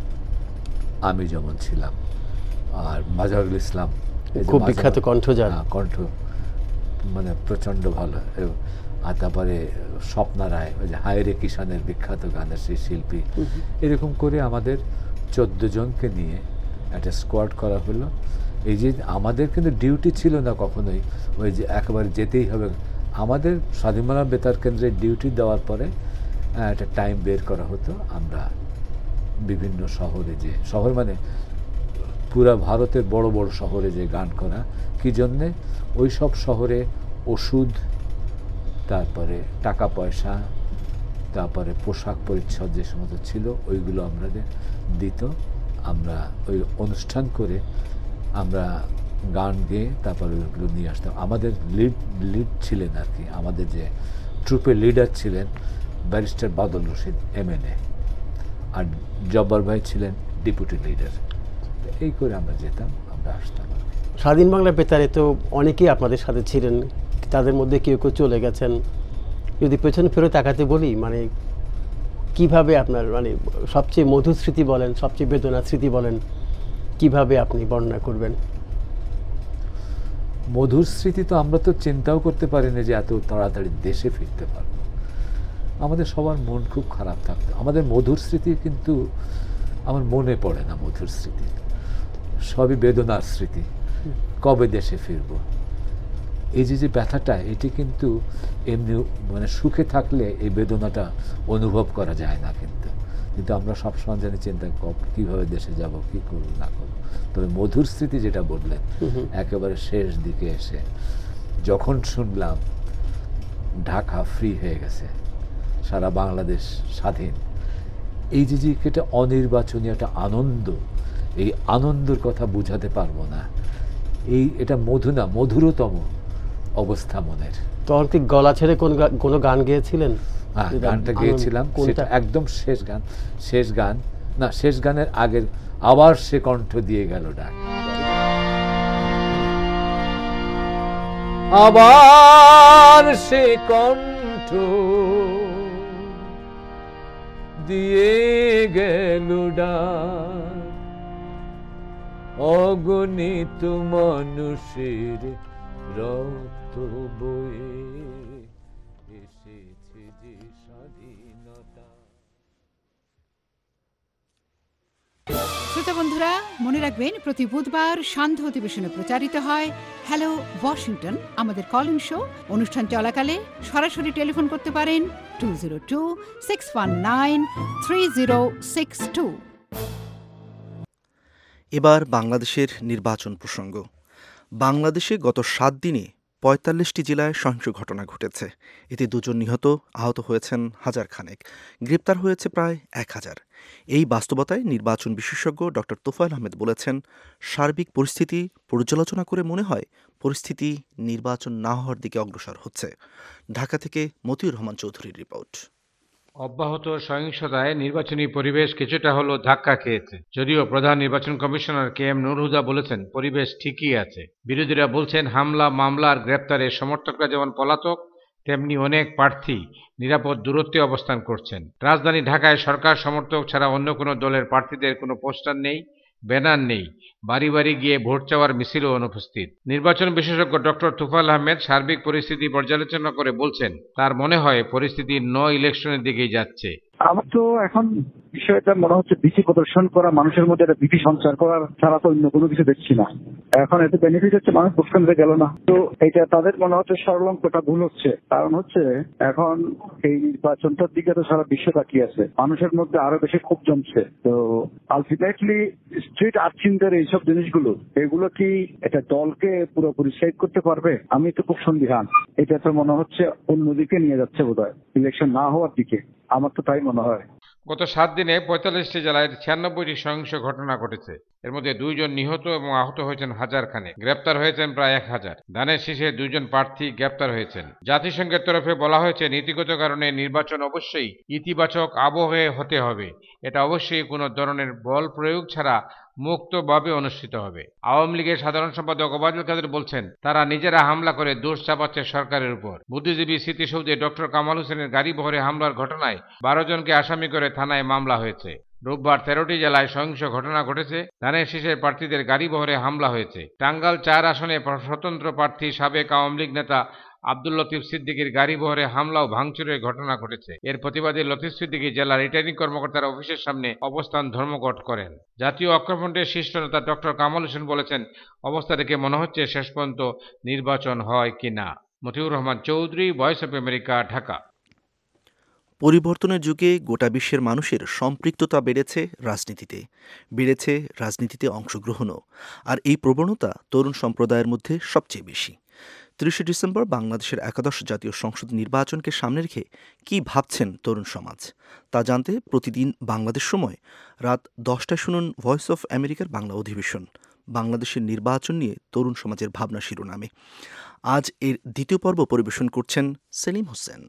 আমি যেমন ছিলাম, আর মাজারুল ইসলাম, খুব বিখ্যাত কণ্ঠ, যান কণ্ঠ মানে প্রচণ্ড ভালো। আর তারপরে স্বপ্না রায়, ওই যে হায়রে কিষানের বিখ্যাত গানের সেই শিল্পী। এরকম করে আমাদের চোদ্দো জনকে নিয়ে একটা স্কোয়াড করা হলো। এই যে আমাদের কিন্তু ডিউটি ছিল না কখনোই ওই যে একেবারে যেতেই হবে। আমাদের স্বাধীন বাংলা বেতার কেন্দ্রের ডিউটি দেওয়ার পরে একটা টাইম বের করা হতো, আমরা বিভিন্ন শহরে, যে শহর মানে পুরা ভারতের বড় বড় শহরে যে গান করা। কী জন্যে? ওই সব শহরে ওষুধ, তারপরে টাকা পয়সা, তারপরে পোশাক পরিচ্ছদ যে সমস্ত ছিল, ওইগুলো আমাদের দিত। আমরা ওই অনুষ্ঠান করে আমরা গান গেয়ে তারপরে ওইগুলো নিয়ে আসতাম। আমাদের লিড লিড ছিলেন আর কি, আমাদের যে ট্রুপের লিডার ছিলেন ব্যারিস্টার বাদল রশিদ এমএনএ, আর জব্বার ভাই ছিলেন ডেপুটি লিডার। এই করে আমরা যেতাম, আমরা আসতাম। স্বাধীন বাংলা বেতারে তো অনেকেই আপনাদের সাথে ছিলেন, তাদের মধ্যে কেউ কেউ চলে গেছেন। যদি পেছনে ফেরত তাকাতে বলি, মানে কিভাবে আপনার মানে সবচেয়ে মধুর স্মৃতি বলেন, সবচেয়ে বেদনার স্মৃতি বলেন, কিভাবে আপনি বর্ণনা করবেন? মধুর স্মৃতি তো আমরা তো চিন্তাও করতে পারি না যে এত তাড়াতাড়ি দেশে ফিরতে পারবো। আমাদের সবার মন খুব খারাপ থাকতো। আমাদের মধুর স্মৃতি কিন্তু আমার মনে পড়ে না। মধুর স্মৃতি সবই বেদনার স্মৃতি। কবে দেশে ফিরবো, এই যে যে ব্যথাটা, এটি কিন্তু এমনি মানে সুখে থাকলে এই বেদনাটা অনুভব করা যায় না। কিন্তু কিন্তু আমরা সবসময় জানি চিন্তা কীভাবে দেশে যাব, কী করবো না করবো। তবে মধুর স্মৃতি যেটা বললেন, একেবারে শেষ দিকে এসে যখন শুনলাম ঢাকা ফ্রি হয়ে গেছে, সারা বাংলাদেশ স্বাধীন, এই যে যে এটা অনির্বাচনীয় একটা আনন্দ, এই আনন্দের কথা বুঝাতে পারবো না। এই এটা মধু না, মধুরতম অবস্থা মনের। তখন কি গলা ছেড়ে কোন কোনো গান গেয়েছিলেন? হ্যাঁ, গানটা গেয়েছিলাম, সেটা একদম শেষ গান। শেষ গান না, শেষ গানের আগের আবার সে কণ্ঠ দিয়ে গেল ডাক, আবার সে কণ্ঠ দিয়ে গেল ডাক, অগণিত মানুষের রক্ত বয়ে এসেছে যে স্বাধীনতা। শ্রোতা বন্ধুরা, মনে রাখবেন প্রতি বুধবার সান্ধ্য অধিবেশনে প্রচারিত হয় হ্যালো ওয়াশিংটন, আমাদের কলিং শো। অনুষ্ঠান চলাকালে সরাসরি টেলিফোন করতে পারেন two zero two six one nine three zero six two. এবার বাংলাদেশের নির্বাচন প্রসঙ্গ। বাংলাদেশে গত সাত দিনে পঁয়তাল্লিশটি জেলায় সহিংস ঘটনা ঘটেছে। এতে দুজন নিহত, আহত হয়েছেন হাজার খানেক, গ্রেপ্তার হয়েছে প্রায় এক হাজার। এই বাস্তবতায় নির্বাচন বিশেষজ্ঞ ডক্টর তোফায়েল আহমেদ বলেছেন, সার্বিক পরিস্থিতি পর্যালোচনা করে মনে হয় পরিস্থিতি নির্বাচন না হওয়ার দিকে অগ্রসর হচ্ছে। ঢাকা থেকে মতিউর রহমান চৌধুরীর রিপোর্ট। অব্যাহত সহিংসতায় নির্বাচনী পরিবেশ কিছুটা হলো ধাক্কা খেয়েছে। যদিও প্রধান নির্বাচন commissioner K M Nur Huda বলেছেন পরিবেশ ঠিকই আছে। বিরোধীরা বলছেন হামলা, মামলা আর গ্রেপ্তারে সমর্থকরা যেমন পলাতক, তেমনি অনেক প্রার্থী নিরাপদ দূরত্বে অবস্থান করছেন। রাজধানী ঢাকায় সরকার সমর্থক ছাড়া অন্য কোনো দলের প্রার্থীদের কোনো পোস্টার নেই, ব্যানার নেই, বাড়ি বাড়ি গিয়ে ভোট চাওয়ার মিছিলও অনুপস্থিত। নির্বাচন বিশেষজ্ঞ ডক্টর তোফায়েল আহমেদ সার্বিক পরিস্থিতি পর্যালোচনা করে বলছেন, তার মনে হয় পরিস্থিতি নো ইলেকশনের দিকেই যাচ্ছে। আমার তো এখন বিষয়টা মনে হচ্ছে ভীতি প্রদর্শন করা, মানুষের মধ্যে একটা ভীতি সঞ্চার করার ছাড়া তো অন্য কোনো কিছু দেখছি না। এখন এতে বেনিফিট হচ্ছে মানুষ ভোট কেন্দ্রে গেল না, তো এটা তাদের মনে হচ্ছে সরলঙ্কটা ভুল হচ্ছে। কারণ হচ্ছে এখন এই নির্বাচনটার দিকে তো সারা বিশ্ব তাকিয়ে আছে, মানুষের মধ্যে আরো বেশি ক্ষোভ জমছে। তো আলটিমেটলি স্ট্রিট আর্চিনদের এইসব জিনিসগুলো, এগুলো কি এটা দলকে পুরোপুরি সেভ করতে পারবে? আমি তো খুব সন্দিহান। এটা তো মনে হচ্ছে অন্যদিকে নিয়ে যাচ্ছে বোধহয়, ইলেকশন না হওয়ার দিকে। আমার তো তাই মনে হয়। গত সাত দিনে পঁয়তাল্লিশটি জেলায় ছিয়ানব্বইটি সহিংস ঘটনা ঘটেছে। এর মধ্যে দুইজন নিহত এবং আহত হয়েছেন হাজার খানেক, গ্রেপ্তার হয়েছেন প্রায় এক হাজার। ধানের শীষে দুইজন প্রার্থী গ্রেপ্তার হয়েছেন। জাতিসংঘের তরফে বলা হয়েছে নীতিগত কারণে নির্বাচন অবশ্যই ইতিবাচক আবহে হতে হবে। এটা অবশ্যই কোনো ধরনের বল প্রয়োগ ছাড়া মুক্তভাবে অনুষ্ঠিত হবে। আওয়ামী লীগের সাধারণ সম্পাদক ওবায়দুল কাদের বলছেন, তারা নিজেরা হামলা করে দোষ চাপাচ্ছে সরকারের উপর। বুদ্ধিজীবী স্মৃতিসৌধে ডক্টর কামাল হোসেনের গাড়ি বহরে হামলার ঘটনায় বারো জনকে আসামি করে থানায় মামলা হয়েছে। রোববার তেরোটি জেলায় সহিংস ঘটনা ঘটেছে। ধানের শীষের প্রার্থীদের গাড়ি বহরে হামলা হয়েছে। টাঙ্গাইল চার আসনে স্বতন্ত্র প্রার্থী সাবেক আওয়ামী লীগ নেতা আব্দুল লতিফ সিদ্দিকীর গাড়ি বহরে হামলা ও ভাঙচুরের ঘটনা ঘটেছে। এর প্রতিবাদে লতিফ সিদ্দিকী জেলার রিটার্নিং কর্মকর্তার অফিসের সামনে অবস্থান ধর্মঘট করেন। জাতীয় ঐক্যফ্রন্টের শীর্ষ নেতা ডক্টর কামাল হোসেন বলেছেন, অবস্থা দেখে মনে হচ্ছে শেষ পর্যন্ত নির্বাচন হয় কিনা। Motiur Rahman Chowdhury, voice of America, Dhaka. পরিবর্তনের যুগে গোটা বিশ্বের মানুষের সম্পৃক্ততা বেড়েছে রাজনীতিতে, বেড়েছে রাজনীতিতে অংশগ্রহণও। আর এই প্রবণতা তরুণ সম্প্রদায়ের মধ্যে সবচেয়ে বেশি। ত্রিশে ডিসেম্বর বাংলাদেশের একাদশ জাতীয় সংসদ নির্বাচনকে সামনে রেখে কী ভাবছেন তরুণ সমাজ, তা জানতে প্রতিদিন বাংলাদেশ সময় রাত দশটায় শুনুন ভয়েস অফ আমেরিকার বাংলা অধিবেশন বাংলাদেশের নির্বাচন নিয়ে তরুণ সমাজের ভাবনা শিরোনামে। আজ এর দ্বিতীয় পর্ব পরিবেশন করছেন সেলিম হোসেন।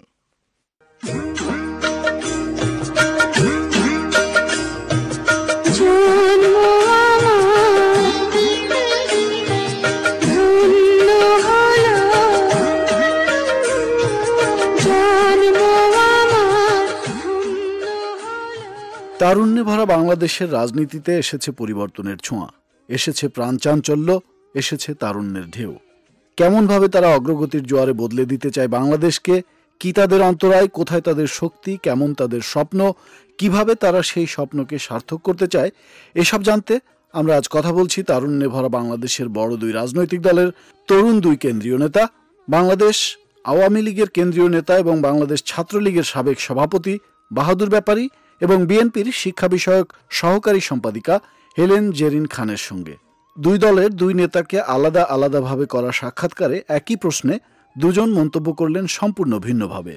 তারুণ্যে ভরা বাংলাদেশের রাজনীতিতে এসেছে পরিবর্তনের ছোঁয়া, এসেছে প্রাণচাঞ্চল্য, এসেছে তারুণ্যের ঢেউ। কেমনভাবে তারা অগ্রগতির জোয়ারে বদলে দিতে চায় বাংলাদেশকে, কি তাদের অন্তরায়, কোথায় তাদের শক্তি, কেমন তাদের স্বপ্ন, কিভাবে তারা সেই স্বপ্নকে সার্থক করতে চায়, এসব জানতে আমরা আজ কথা বলছি তারুণ্যে ভরা বাংলাদেশের বড় দুই রাজনৈতিক দলের তরুণ দুই কেন্দ্রীয় নেতা, বাংলাদেশ আওয়ামী লীগের কেন্দ্রীয় নেতা এবং বাংলাদেশ ছাত্রলীগের সাবেক সভাপতি বাহাদুর ব্যাপারী এবং বিএনপির শিক্ষা বিষয়ক সহকারী সম্পাদিকা হেলেন জেরিন খানের সঙ্গে। দুই দলের দুই নেতাকে আলাদা আলাদাভাবে করা সাক্ষাৎকারে একই প্রশ্নে দুজন মন্তব্য করলেন সম্পূর্ণ ভিন্নভাবে।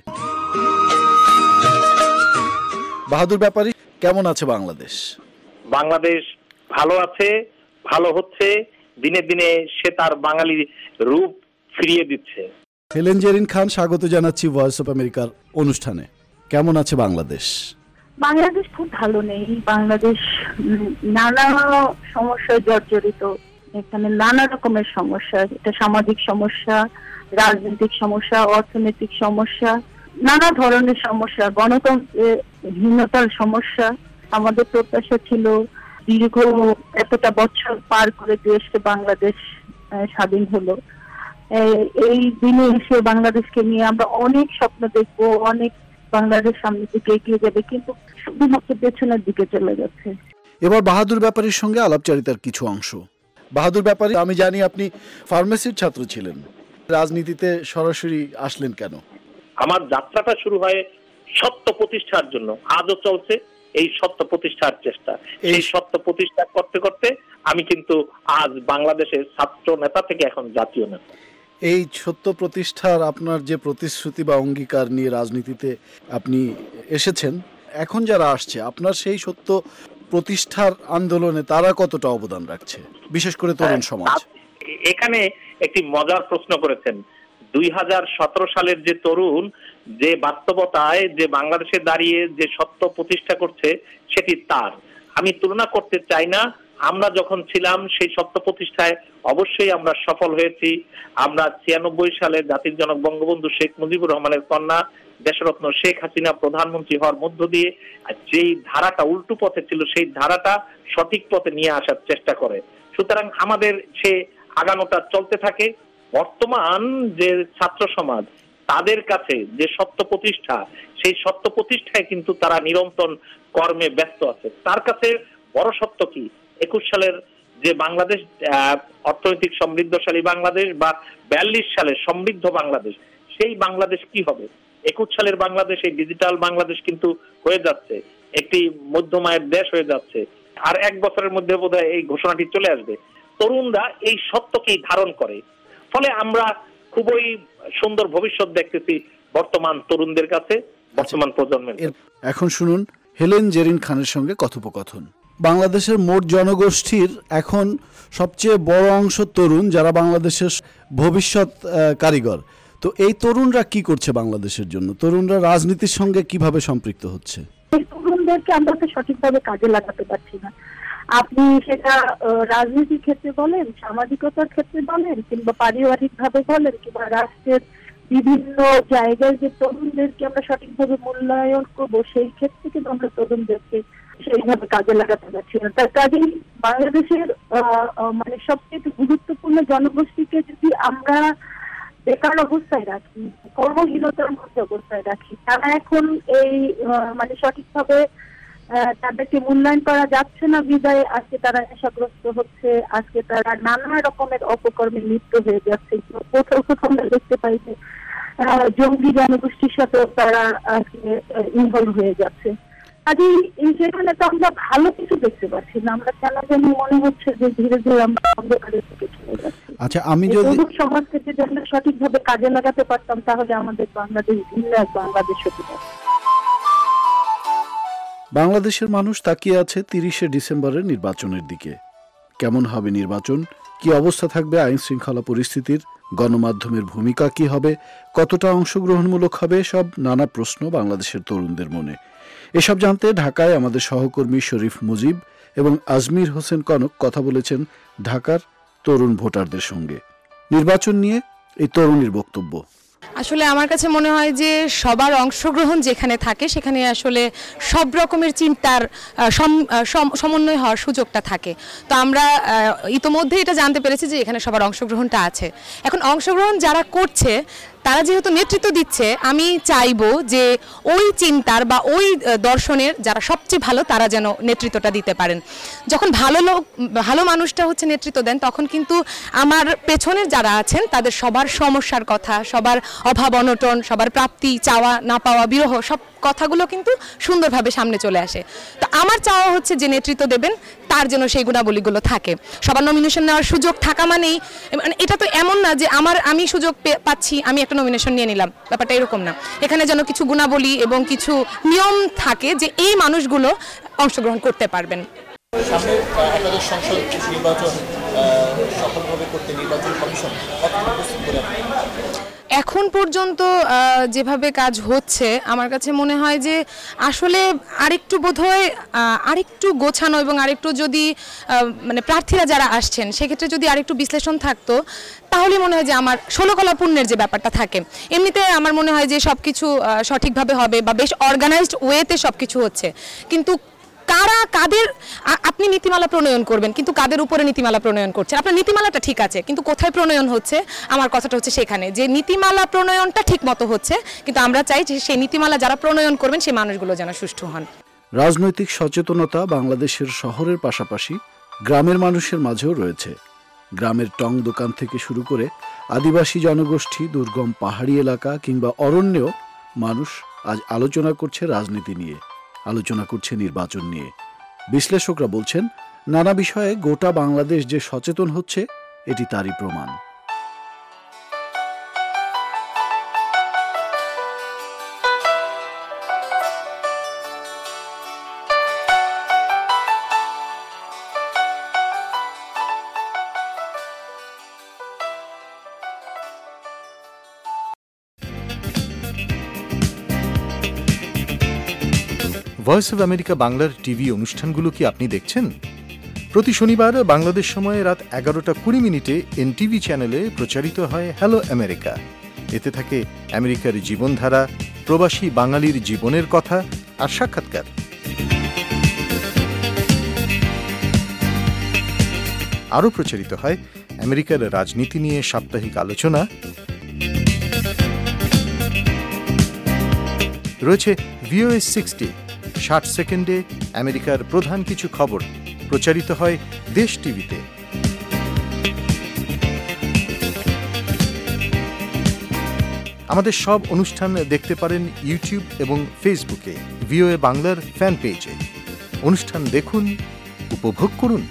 বাহাদুর ব্যাপারী, কেমন আছে বাংলাদেশ? বাংলাদেশ ভালো আছে, ভালো হচ্ছে, দিনে দিনে সে তার বাঙালি রূপ ফিরিয়ে দিচ্ছে। হেলেন জেরিন খান, স্বাগত জানাচ্ছি ভয়েস অফ আমেরিকার অনুষ্ঠানে। কেমন আছে বাংলাদেশ? বাংলাদেশ খুব ভালো নেই। বাংলাদেশ নানা সমস্যায় জর্জরিত। এখানে নানা রকমের সমস্যা, এটা সামাজিক সমস্যা, রাজনৈতিক সমস্যা, অর্থনৈতিক সমস্যা, নানা ধরনের সমস্যা, গণতন্ত্রের হীনতার সমস্যা। আমাদের প্রত্যাশা ছিল দীর্ঘ এতটা বছর পার করে দেশকে বাংলাদেশ স্বাধীন হলো, এই দিনে এসে বাংলাদেশকে নিয়ে আমরা অনেক স্বপ্ন দেখবো, অনেক বাংলাদেশ সামনের দিকে এগিয়ে যাবে, কিন্তু শুধুমাত্র পেছনের দিকে চলে যাচ্ছে। এবার বাহাদুর ব্যাপারীর সঙ্গে আলাপচারিতার কিছু অংশ। বাহাদুর ব্যাপারী, আমি জানি আপনি ফার্মেসির ছাত্র ছিলেন, রাজনীতিতে সরাসরি আসলেন কেন? আমার যাত্রাটা শুরু হয় সত্য প্রতিষ্ঠার জন্য আজও চলছে এই সত্য প্রতিষ্ঠার চেষ্টা। এই সত্য প্রতিষ্ঠা করতে করতে আমি কিন্তু আজ বাংলাদেশের ছাত্র নেতা থেকে এখন জাতীয় নেতা। এই সত্য প্রতিষ্ঠার আপনার যে প্রতিশ্রুতি বা অঙ্গীকার নিয়ে রাজনীতিতে আপনি এসেছেন, এখন যারা আসছে আপনার সেই সত্য প্রতিষ্ঠার আন্দোলনে তারা কতটা অবদান রাখছে, বিশেষ করে তরুণ সমাজ? এখানে একটি মজার প্রশ্ন করেছেন। দুই হাজার সতেরো সালের যে তরুণ যে বাস্তবতায় যে বাংলাদেশে দাঁড়িয়ে যে সত্য প্রতিষ্ঠা করছে সেটি তার, আমি তুলনা করতে চাই না। আমরা যখন ছিলাম সেই সত্য প্রতিষ্ঠায় অবশ্যই আমরা সফল হয়েছি। আমরা ছিয়ানব্বই সালে জাতির জনক বঙ্গবন্ধু শেখ মুজিবুর রহমানের কন্যা দেশরত্ন শেখ হাসিনা প্রধানমন্ত্রী হওয়ার মধ্য দিয়ে যেই ধারাটা উল্টো পথে ছিল সেই ধারাটা সঠিক পথে নিয়ে আসার চেষ্টা করে। সুতরাং আমাদের সে আগানোটা চলতে থাকে। বর্তমান যে ছাত্র সমাজ তাদের কাছে যে সত্য প্রতিষ্ঠা, সেই সত্য প্রতিষ্ঠায় কিন্তু তারা নিরন্তর কর্মে ব্যস্ত আছে। তার কাছে বড় সত্য কি, একুশ সালের যে বাংলাদেশ অর্থনৈতিক সমৃদ্ধশালী বাংলাদেশ বা বিয়াল্লিশ সালের সমৃদ্ধ বাংলাদেশ, সেই বাংলাদেশ কি হবে? একুশ সালের বাংলাদেশ এই ডিজিটাল বাংলাদেশ কিন্তু হয়ে যাচ্ছে, একটি মধ্যমায়ের দেশ হয়ে যাচ্ছে। আর এক বছরের মধ্যে বোধহয় এই ঘোষণাটি চলে আসবে। তরুণরা এই সত্যকেই ধারণ করে, ফলে আমরা খুবই সুন্দর ভবিষ্যৎ দেখতেছি বর্তমান তরুণদের কাছে, বর্তমান প্রজন্মের। এখন শুনুন হেলেন জেরিন খানের সঙ্গে কথোপকথন। বাংলাদেশের মোট জনগোষ্ঠীর এখন সবচেয়ে বড় অংশ তরুণ, যারা বাংলাদেশের ভবিষ্যৎ কারিগর। তো এই তরুণরা কি করছে বাংলাদেশের জন্য? তরুণরা রাজনীতির সঙ্গে কিভাবে সম্পৃক্ত হচ্ছে? এই তরুণদেরকে আমরা তো সঠিকভাবে কাজে লাগাতে পারছি না। আপনি সেটা রাজনীতির ক্ষেত্রে বলেন, সামাজিকতার ক্ষেত্রে বলেন, কিংবা পারিবারিক ভাবে বলেন, কিংবা রাষ্ট্রের বিভিন্ন জায়গায় যে তরুণদেরকে আমরা সঠিকভাবে মূল্যায়ন করবো সেই ক্ষেত্রে কিন্তু আমরা তরুণদেরকে সেইভাবে কাজে লাগাতে পারছি না। তার কাজেই বাংলাদেশের মানে সবচেয়ে গুরুত্বপূর্ণ জনগোষ্ঠীকে যদি আমরা বেকার অবস্থায় রাখি, কর্মহীনতার মধ্যে অবস্থায় রাখি, তারা এখন এই মানে সঠিকভাবে তাদেরকে মূল্যায়ন করা যাচ্ছে না বিদায় আজকে তারা নেশাগ্রস্ত হচ্ছে, আজকে তারা নানা রকমের অপকর্মে লিপ্ত হয়ে যাচ্ছে। কোথাও কোথাও আমরা দেখতে পাই যে জঙ্গি জনগোষ্ঠীর সাথে তারা আজকে ইনভলভ হয়ে যাচ্ছে। কাজেই সেখানে তো আমরা ভালো কিছু দেখতে পাচ্ছি না। আমরা কেন জানি মনে হচ্ছে যে ধীরে ধীরে আমরা অন্ধকারের দিকে চলে যাচ্ছি। আচ্ছা, আমি যদি সমাজকে যদি আমরা সঠিকভাবে কাজে লাগাতে পারতাম তাহলে আমাদের বাংলাদেশ ভিন্ন এক বাংলাদেশ হতে পারত। বাংলাদেশের মানুষ তাকিয়ে আছে তিরিশে ডিসেম্বরের নির্বাচনের দিকে। কেমন হবে নির্বাচন, কি অবস্থা থাকবে আইন শৃঙ্খলা পরিস্থিতির, গণমাধ্যমের ভূমিকা কি হবে, কতটা অংশগ্রহণমূলক হবে, সব নানা প্রশ্ন বাংলাদেশের তরুণদের মনে। এসব জানতে ঢাকায় আমাদের সহকর্মী শরীফ মুজিব এবং আজমির হোসেন কনক কথা বলেছেন ঢাকার তরুণ ভোটারদের সঙ্গে। নির্বাচন নিয়ে এই তরুণীর বক্তব্য। আসলে আমার কাছে মনে হয় যে সবার অংশগ্রহণ যেখানে থাকে সেখানে আসলে সব রকমের চিন্তার সমন্বয় হওয়ার সুযোগটা থাকে। তো আমরা ইতোমধ্যে এটা জানতে পেরেছি যে এখানে সবার অংশগ্রহণটা আছে। এখন অংশগ্রহণ যারা করছে তারা যেহেতু নেতৃত্ব দিচ্ছে, আমি চাইবো যে ওই চিন্তার বা ওই দর্শনের যারা সবচেয়ে ভালো তারা যেন নেতৃত্বটা দিতে পারেন। যখন ভালো লোক ভালো মানুষটা হচ্ছে নেতৃত্ব দেন, তখন কিন্তু আমার পেছনের যারা আছেন তাদের সবার সমস্যার কথা, সবার অভাব অনটন, সবার প্রাপ্তি, চাওয়া না পাওয়া, বিরহ, সব কথাগুলো কিন্তু সুন্দরভাবে সামনে চলে আসে। তো আমার চাওয়া হচ্ছে যে নেতৃত্ব দেবেন তার যেন সেই গুণাবলীগুলো থাকে। সবার নমিনেশন নেওয়ার সুযোগ থাকা মানেই, মানে এটা তো এমন না যে আমার আমি সুযোগ পাচ্ছি আমি একটা নমিনেশন নিয়ে নিলাম, ব্যাপারটা এরকম না। এখানে যেন কিছু গুণাবলী এবং কিছু নিয়ম থাকে যে এই মানুষগুলো অংশগ্রহণ করতে পারবেন। সামনের একাদশ সংসদ নির্বাচন সফলভাবে করতে নির্বাচন কমিশন কতটা প্রস্তুত করে? এখন পর্যন্ত যেভাবে কাজ হচ্ছে আমার কাছে মনে হয় যে আসলে আরেকটু বোধহয় আরেকটু গোছানো এবং আরেকটু যদি মানে প্রার্থীরা যারা আসছেন সেক্ষেত্রে যদি আরেকটু বিশ্লেষণ থাকতো তাহলে মনে হয় যে আমার ষোলকলা পূর্ণের যে ব্যাপারটা থাকে, এমনিতে আমার মনে হয় যে সব কিছু সঠিকভাবে হবে বা বেশ অর্গানাইজড ওয়েতে সব কিছু হচ্ছে। কিন্তু কারা কাদের আপনি নীতিমালা প্রণয়ন করবেন, কিন্তু কাদের উপরে নীতিমালা প্রণয়ন করছেন? আপনার নীতিমালাটা ঠিক আছে, কিন্তু কোথায় প্রণয়ন হচ্ছে? আমার কথাটা হচ্ছে সেখানে যে নীতিমালা প্রণয়নটা ঠিক মতো হচ্ছে, কিন্তু আমরা চাই যে সেই নীতিমালা যারা প্রণয়ন করবেন সেই মানুষগুলো যেন সুষ্ঠু হন। রাজনৈতিক সচেতনতা বাংলাদেশের শহরের পাশাপাশি গ্রামের মানুষের মাঝেও রয়েছে। গ্রামের টং দোকান থেকে শুরু করে আদিবাসী জনগোষ্ঠী, দুর্গম পাহাড়ি এলাকা কিংবা অরণ্যেও মানুষ আজ আলোচনা করছে রাজনীতি নিয়ে, আলোচনা করছে নির্বাচন নিয়ে। বিশ্লেষকরা বলছেন নানা বিষয়ে গোটা বাংলাদেশ যে সচেতন হচ্ছে এটি তারই প্রমাণ। ভয়েস অব আমেরিকা বাংলার টিভি অনুষ্ঠানগুলো কি আপনি দেখছেন? প্রতি শনিবার বাংলাদেশ সময়ে রাত এগারোটা কুড়ি মিনিটে এনটিভি চ্যানেলে প্রচারিত হয় হ্যালো আমেরিকা। এতে থাকে আমেরিকার জীবনধারা, প্রবাসী বাঙালির জীবনের কথা আর সাক্ষাৎকার। আরও প্রচারিত হয় আমেরিকার রাজনীতি নিয়ে সাপ্তাহিক আলোচনা। রয়েছে ভিওএ সিক্সটি, ষাট সেকেন্ডে আমেরিকার প্রধান কিছু খবর প্রচারিত হয় দেশ টিভিতে। আমাদের সব অনুষ্ঠান দেখতে পারেন ইউটিউব এবং ফেসবুকে, ভিওএ বাংলার ফ্যান পেজে। অনুষ্ঠান দেখুন, উপভোগ করুন।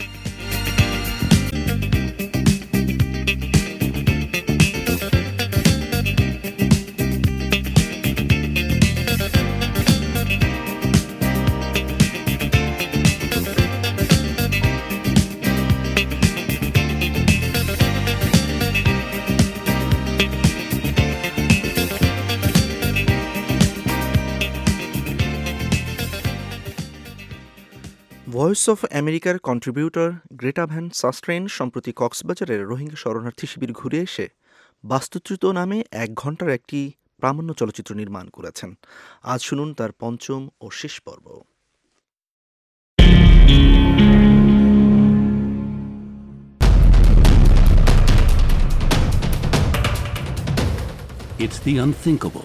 ভয়েস অফ আমেরিকার কন্ট্রিবিউটর গ্রেটা ভ্যান সাস্ট্রেন সম্প্রতি কক্সবাজারের রোহিঙ্গা শরণার্থী শিবির ঘুরে এসে বাস্তুচ্যুত নামে এক ঘন্টার একটি প্রামাণ্য চলচ্চিত্র নির্মাণ করেছেন। আজ শুনুন তার পঞ্চম ও শেষ পর্ব। It's the unthinkable.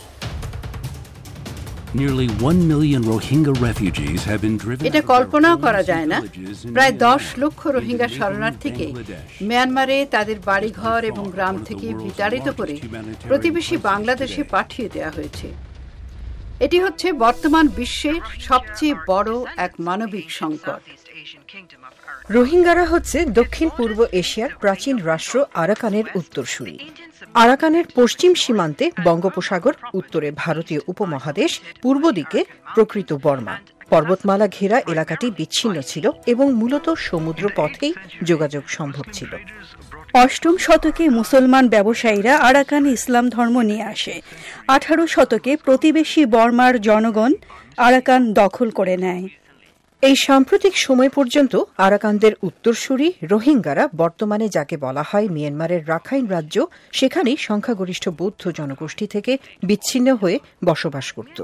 Nearly one million Rohingya refugees have been driven. এটা কল্পনাও করা যায় না, প্রায় দশ লক্ষ রোহিঙ্গা শরণার্থীকে মিয়ানমারে তাদের বাড়িঘর এবং গ্রাম থেকে বিতাড়িত করে প্রতিবেশী বাংলাদেশে পাঠিয়ে দেওয়া হয়েছে। এটি হচ্ছে বর্তমান বিশ্বের সবচেয়ে বড় এক মানবিক সংকট। রোহিঙ্গারা হচ্ছে দক্ষিণ পূর্ব এশিয়ার প্রাচীন রাষ্ট্র আরাকানের উত্তরসূরি। আরাকানের পশ্চিম সীমান্তে বঙ্গোপসাগর, উত্তরে ভারতীয় উপমহাদেশ, পূর্ব দিকে প্রকৃত বর্মা। পর্বতমালা ঘেরা এলাকাটি বিচ্ছিন্ন ছিল এবং মূলত সমুদ্র পথেই যোগাযোগ সম্ভব ছিল। অষ্টম শতকে মুসলমান ব্যবসায়ীরা আরাকানে ইসলাম ধর্ম নিয়ে আসে। আঠারো শতকে প্রতিবেশী বর্মার জনগণ আরাকান দখল করে নেয়। এই সাম্প্রতিক সময় পর্যন্ত আরাকানদের উত্তরসূরি রোহিঙ্গারা, বর্তমানে যাকে বলা হয় মিয়ানমারের রাখাইন রাজ্য, সেখানেই সংখ্যাগরিষ্ঠ বৌদ্ধ জনগোষ্ঠী থেকে বিচ্ছিন্ন হয়ে বসবাস করত।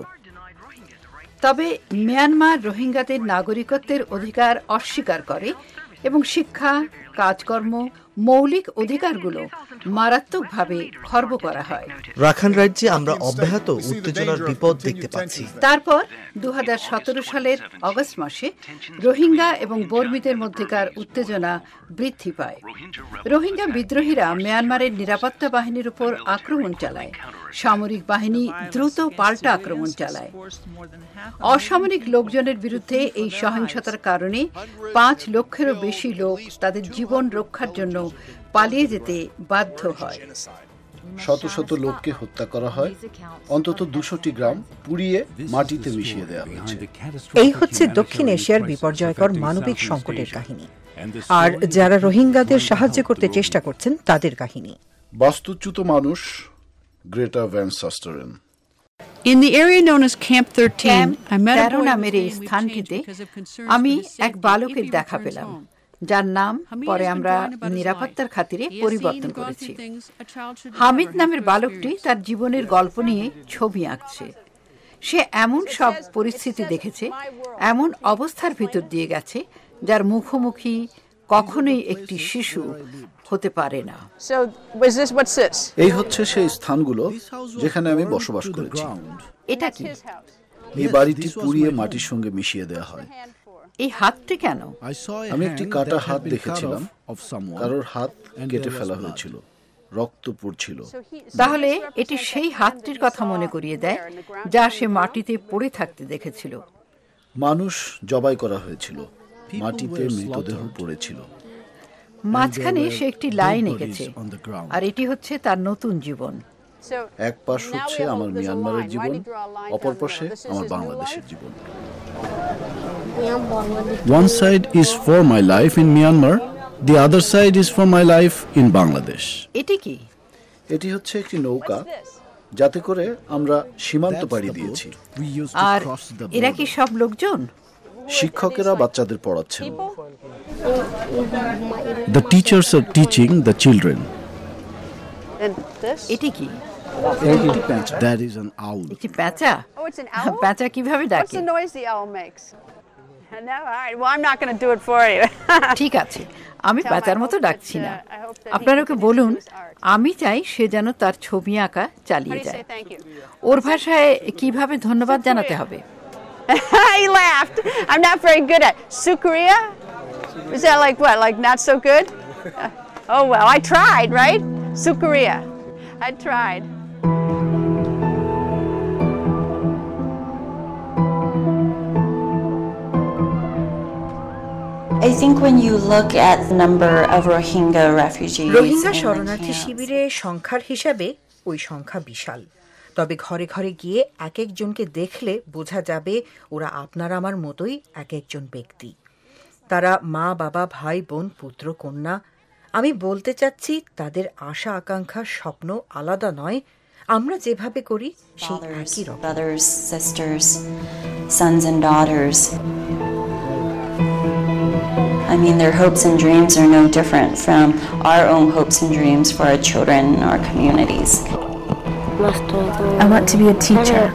তবে মিয়ানমার রোহিঙ্গাদের নাগরিকত্বের অধিকার অস্বীকার করে এবং শিক্ষা, কাজকর্ম, মৌলিক অধিকারগুলো মারাত্মকভাবে খর্ব করা হয়। রাখাইন রাজ্যে আমরা অব্যাহত উত্তেজনার বিপদ দেখতে পাচ্ছি। তারপর দু হাজার সতেরো সালের অগস্ট মাসে রোহিঙ্গা এবং বর্মীদের মধ্যেকার উত্তেজনা বৃদ্ধি পায়। রোহিঙ্গা বিদ্রোহীরা মিয়ানমারের নিরাপত্তা বাহিনীর উপর আক্রমণ চালায়। সামরিক বাহিনী দ্রুত পাল্টা আক্রমণ চালায়। অসামরিক লোকজনের বিরুদ্ধে এই সহিংসতার কারণে পাঁচ লক্ষেরও বেশি লোক তাদের জীবন রক্ষার জন্য পালিয়ে যেতে বাধ্য হয়। শত শত লোককে হত্যা করা হয়, অন্তত দুশোটি গ্রাম পুড়িয়ে মাটিতে মিশিয়ে দেওয়া হয়েছে। এই হচ্ছে দক্ষিণ এশিয়ার বিপর্যয়কর মানবিক সংকটের কাহিনী, আর যারা রোহিঙ্গাদের সাহায্য করতে চেষ্টা করছেন তাদের কাহিনী। বাস্তুচ্যুত মানুষ, Greta Van Susteren. In the area known as Camp thirteen, তেরো নামের এই স্থানটিতে আমি এক বালকের দেখা পেলাম, যার নাম পরে আমরা নিরাপত্তার খাতিরে পরিবর্তন করেছি। হামিদ নামের বালকটি তার জীবনের গল্প নিয়ে ছবি আঁকছে। সে এমন সব পরিস্থিতি দেখেছে, এমন অবস্থার ভিতর দিয়ে গেছে, যার মুখোমুখি কখনোই একটি শিশু হতে পারে না। এই হচ্ছে সেই স্থানগুলো যেখানে আমি বসবাস করেছি। এটা কি? এই বাড়িটি পুড়িয়ে মাটির সঙ্গে মিশিয়ে দেওয়া হয়। এই হাতটি কেন? আমি একটি কাটা হাত দেখেছিলাম, কারোর হাত কেটে ফেলা হয়েছিল। রক্ত পড়ছিল। তাহলে এটি সেই হাতটির কথা মনে করিয়ে দেয় যা সে মাটিতে পড়ে থাকতে দেখেছিল। মানুষ জবাই করা হয়েছিল, মাটিতে মৃতদেহ পড়েছিল। মাঝখানে সে একটি লাইন এঁকেছে, আর এটি হচ্ছে তার নতুন জীবন। এক পাশ হচ্ছে আমার মিয়ানমারের জীবন, অপর পাশে আমার বাংলাদেশের জীবন। One side is for my life in Myanmar, the other side is for my life in Bangladesh. এটি কি? এটি হচ্ছে একটি নৌকা, যাতে করে আমরা সীমান্ত পাড়ি দিয়েছি। আর এরা কি সব লোকজন? শিক্ষকেরা বাচ্চাদের পড়াচ্ছেন। The teachers are teaching the children. এটি কি? That is an owl. একটি প্যাঁচা? প্যাঁচা কিভাবে ডাকে? ঠিক আছে, আমি প্যাঁচার মতো ডাকছি না। আপনারা ওকে বলুন আমি চাই সে যেন তার ছবি আঁকা চালিয়ে যায়। ওর ভাষায় কিভাবে ধন্যবাদ জানাতে হবে? He laughed. I'm not very good at Sukriya. Is that like what? Like not so good? Oh well, I tried, right? Sukriya. I tried. I think when you look at the number of Rohingya refugees, Rohingya শরণার্থী শিবিরের সংখ্যার হিসাবে ওই সংখ্যা বিশাল। তবে ঘরে ঘরে গিয়ে এক একজনকে দেখলে বোঝা যাবে ওরা আপনার আমার মতোই এক একজন ব্যক্তি। তারা মা, বাবা, ভাই, বোন, পুত্র, কন্যা। আমি বলতে চাচ্ছি তাদের আশা, আকাঙ্ক্ষা, স্বপ্ন আলাদা নয়। আমরা যেভাবে করি সেই একই রকম। brothers, sisters, sons and daughters. I mean, their hopes and dreams are no different from our own hopes and dreams for our children and our communities. I want to be a teacher.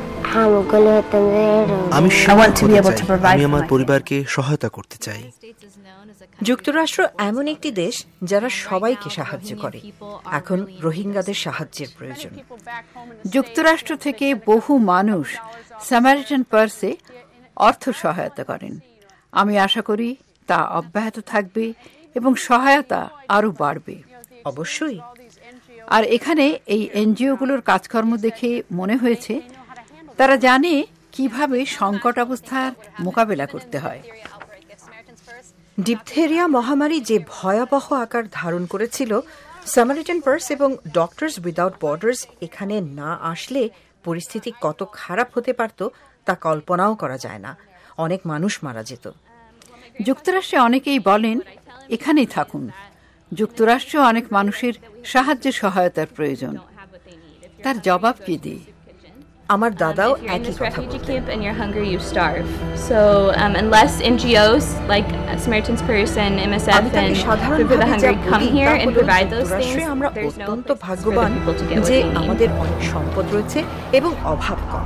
আমি I want to be able to provide আমি for আমার my পরিবারকে সহায়তা করতে চাই। যুক্তরাষ্ট্র এমন একটি দেশ যারা সবাইকে সাহায্য করে। এখন রোহিঙ্গাদের সাহায্যের প্রয়োজন। যুক্তরাষ্ট্র থেকে বহু মানুষ স্যামারিটান পার্সে অর্থ সহায়তা করেন। আমি আশা করি তা অব্যাহত থাকবে এবং সহায়তা আরও বাড়বে। অবশ্যই। আর এখানে এই এনজিওগুলোর কাজকর্ম দেখে মনে হয়েছে তারা জানে কিভাবে সংকট অবস্থার মোকাবেলা করতে হয়। ডিপথেরিয়া মহামারী যে ভয়াবহ আকার ধারণ করেছিল, স্যামারিটান পার্স এবং ডক্টরস উইদাউট বর্ডার্স এখানে না আসলে পরিস্থিতি কত খারাপ হতে পারত তা কল্পনাও করা যায় না। অনেক মানুষ মারা যেত। যুক্তরাষ্ট্রে অনেকেই বলেন এখানেই থাকুন। যুক্তরাষ্ট্রে অনেক মানুষের সাহায্য সহায়তার প্রয়োজন। তার জবাব কি দিই? আমার দাদাও একই কথা বলতেন। And you're hungry, you starve. So um, unless N G Os like Samaritan's Purse and M S F and Food for the Hungry come here and provide those things, আমরা অত্যন্ত ভাগ্যবান যে আমাদের অনেক সম্পদ রয়েছে এবং অভাব কম।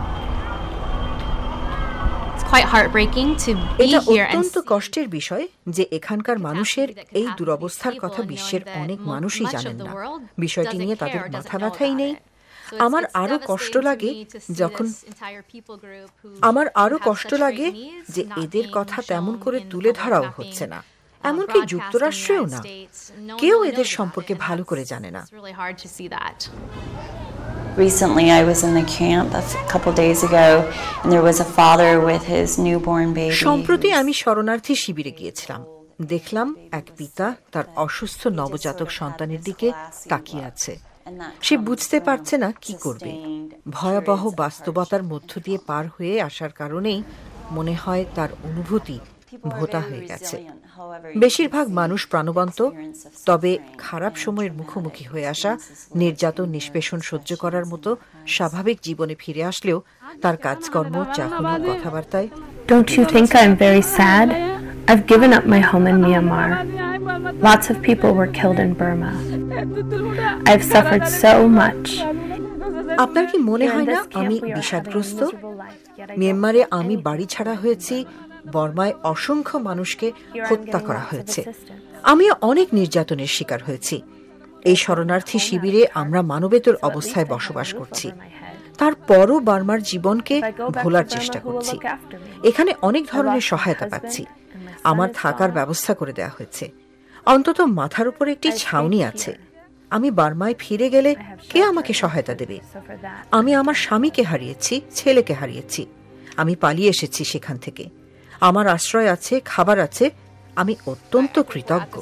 Quite heartbreaking to be here and অত্যন্ত কষ্টের বিষয় যে এখানকার মানুষের এই দুরবস্থার কথা বিশ্বের অনেক মানুষই জানেন না। বিষয়টি নিয়ে তাদের মাথা ব্যথাই নেই। আমার আরো কষ্ট লাগে যখন আমার আরো কষ্ট লাগে যে এদের কথা তেমন করে তুলে ধরাও হচ্ছে না। এমনকি যুক্তরাষ্ট্রেও না, কেউ এদের সম্পর্কে ভালো করে জানে না। Recently, I was in the camp a couple days ago, and there was a father with his newborn baby. সম্প্রতি আমি শরণার্থী শিবিরে গিয়েছিলাম। দেখলাম এক পিতা তার অসুস্থ নবজাতক সন্তানের দিকে তাকিয়ে আছে। সে বুঝতে পারছে না কি করবে। ভয়াবহ বাস্তবতার মধ্য দিয়ে পার হয়ে আসার কারণেই মনে হয় তার অনুভূতি ভোঁতা হয়ে গেছে। বেশিরভাগ মানুষ প্রাণবন্ত, তবে খারাপ সময়ের মুখোমুখি হয়ে আসা, নির্যাতন, নিষ্পেষণ সহ্য করার মতো স্বাভাবিক জীবনে ফিরে আসলেও তার কাজকর্ম, চাহনি, কথাবার্তায়। Don't you think I'm very sad? I've given up my home in Myanmar. Lots of people were killed in Burma. I've suffered so much. আপনার কি মনে হয় না আমি বিষাদগ্রস্ত? মিয়ানমারে আমি বাড়ি ছাড়া হয়েছি, বর্মায় অসংখ্য মানুষকে হত্যা করা হয়েছে। আমি অনেক নির্যাতনের শিকার হয়েছি। এই শরণার্থী শিবিরে আমরা মানবেতর অবস্থায় বসবাস করছি। তারপরও বার্মার জীবনকে ভোলার চেষ্টা করছি। এখানে অনেক ধরনের সহায়তা পাচ্ছি। আমার থাকার ব্যবস্থা করে দেওয়া হয়েছে। অন্তত মাথার উপর একটি ছাউনি আছে। আমি বার্মায় ফিরে গেলে কে আমাকে সহায়তা দেবে? আমি আমার স্বামীকে হারিয়েছি, ছেলেকে হারিয়েছি। আমি পালিয়ে এসেছি সেখান থেকে। আমার আশ্রয় আছে, খাবার আছে। আমি অত্যন্ত কৃতজ্ঞ।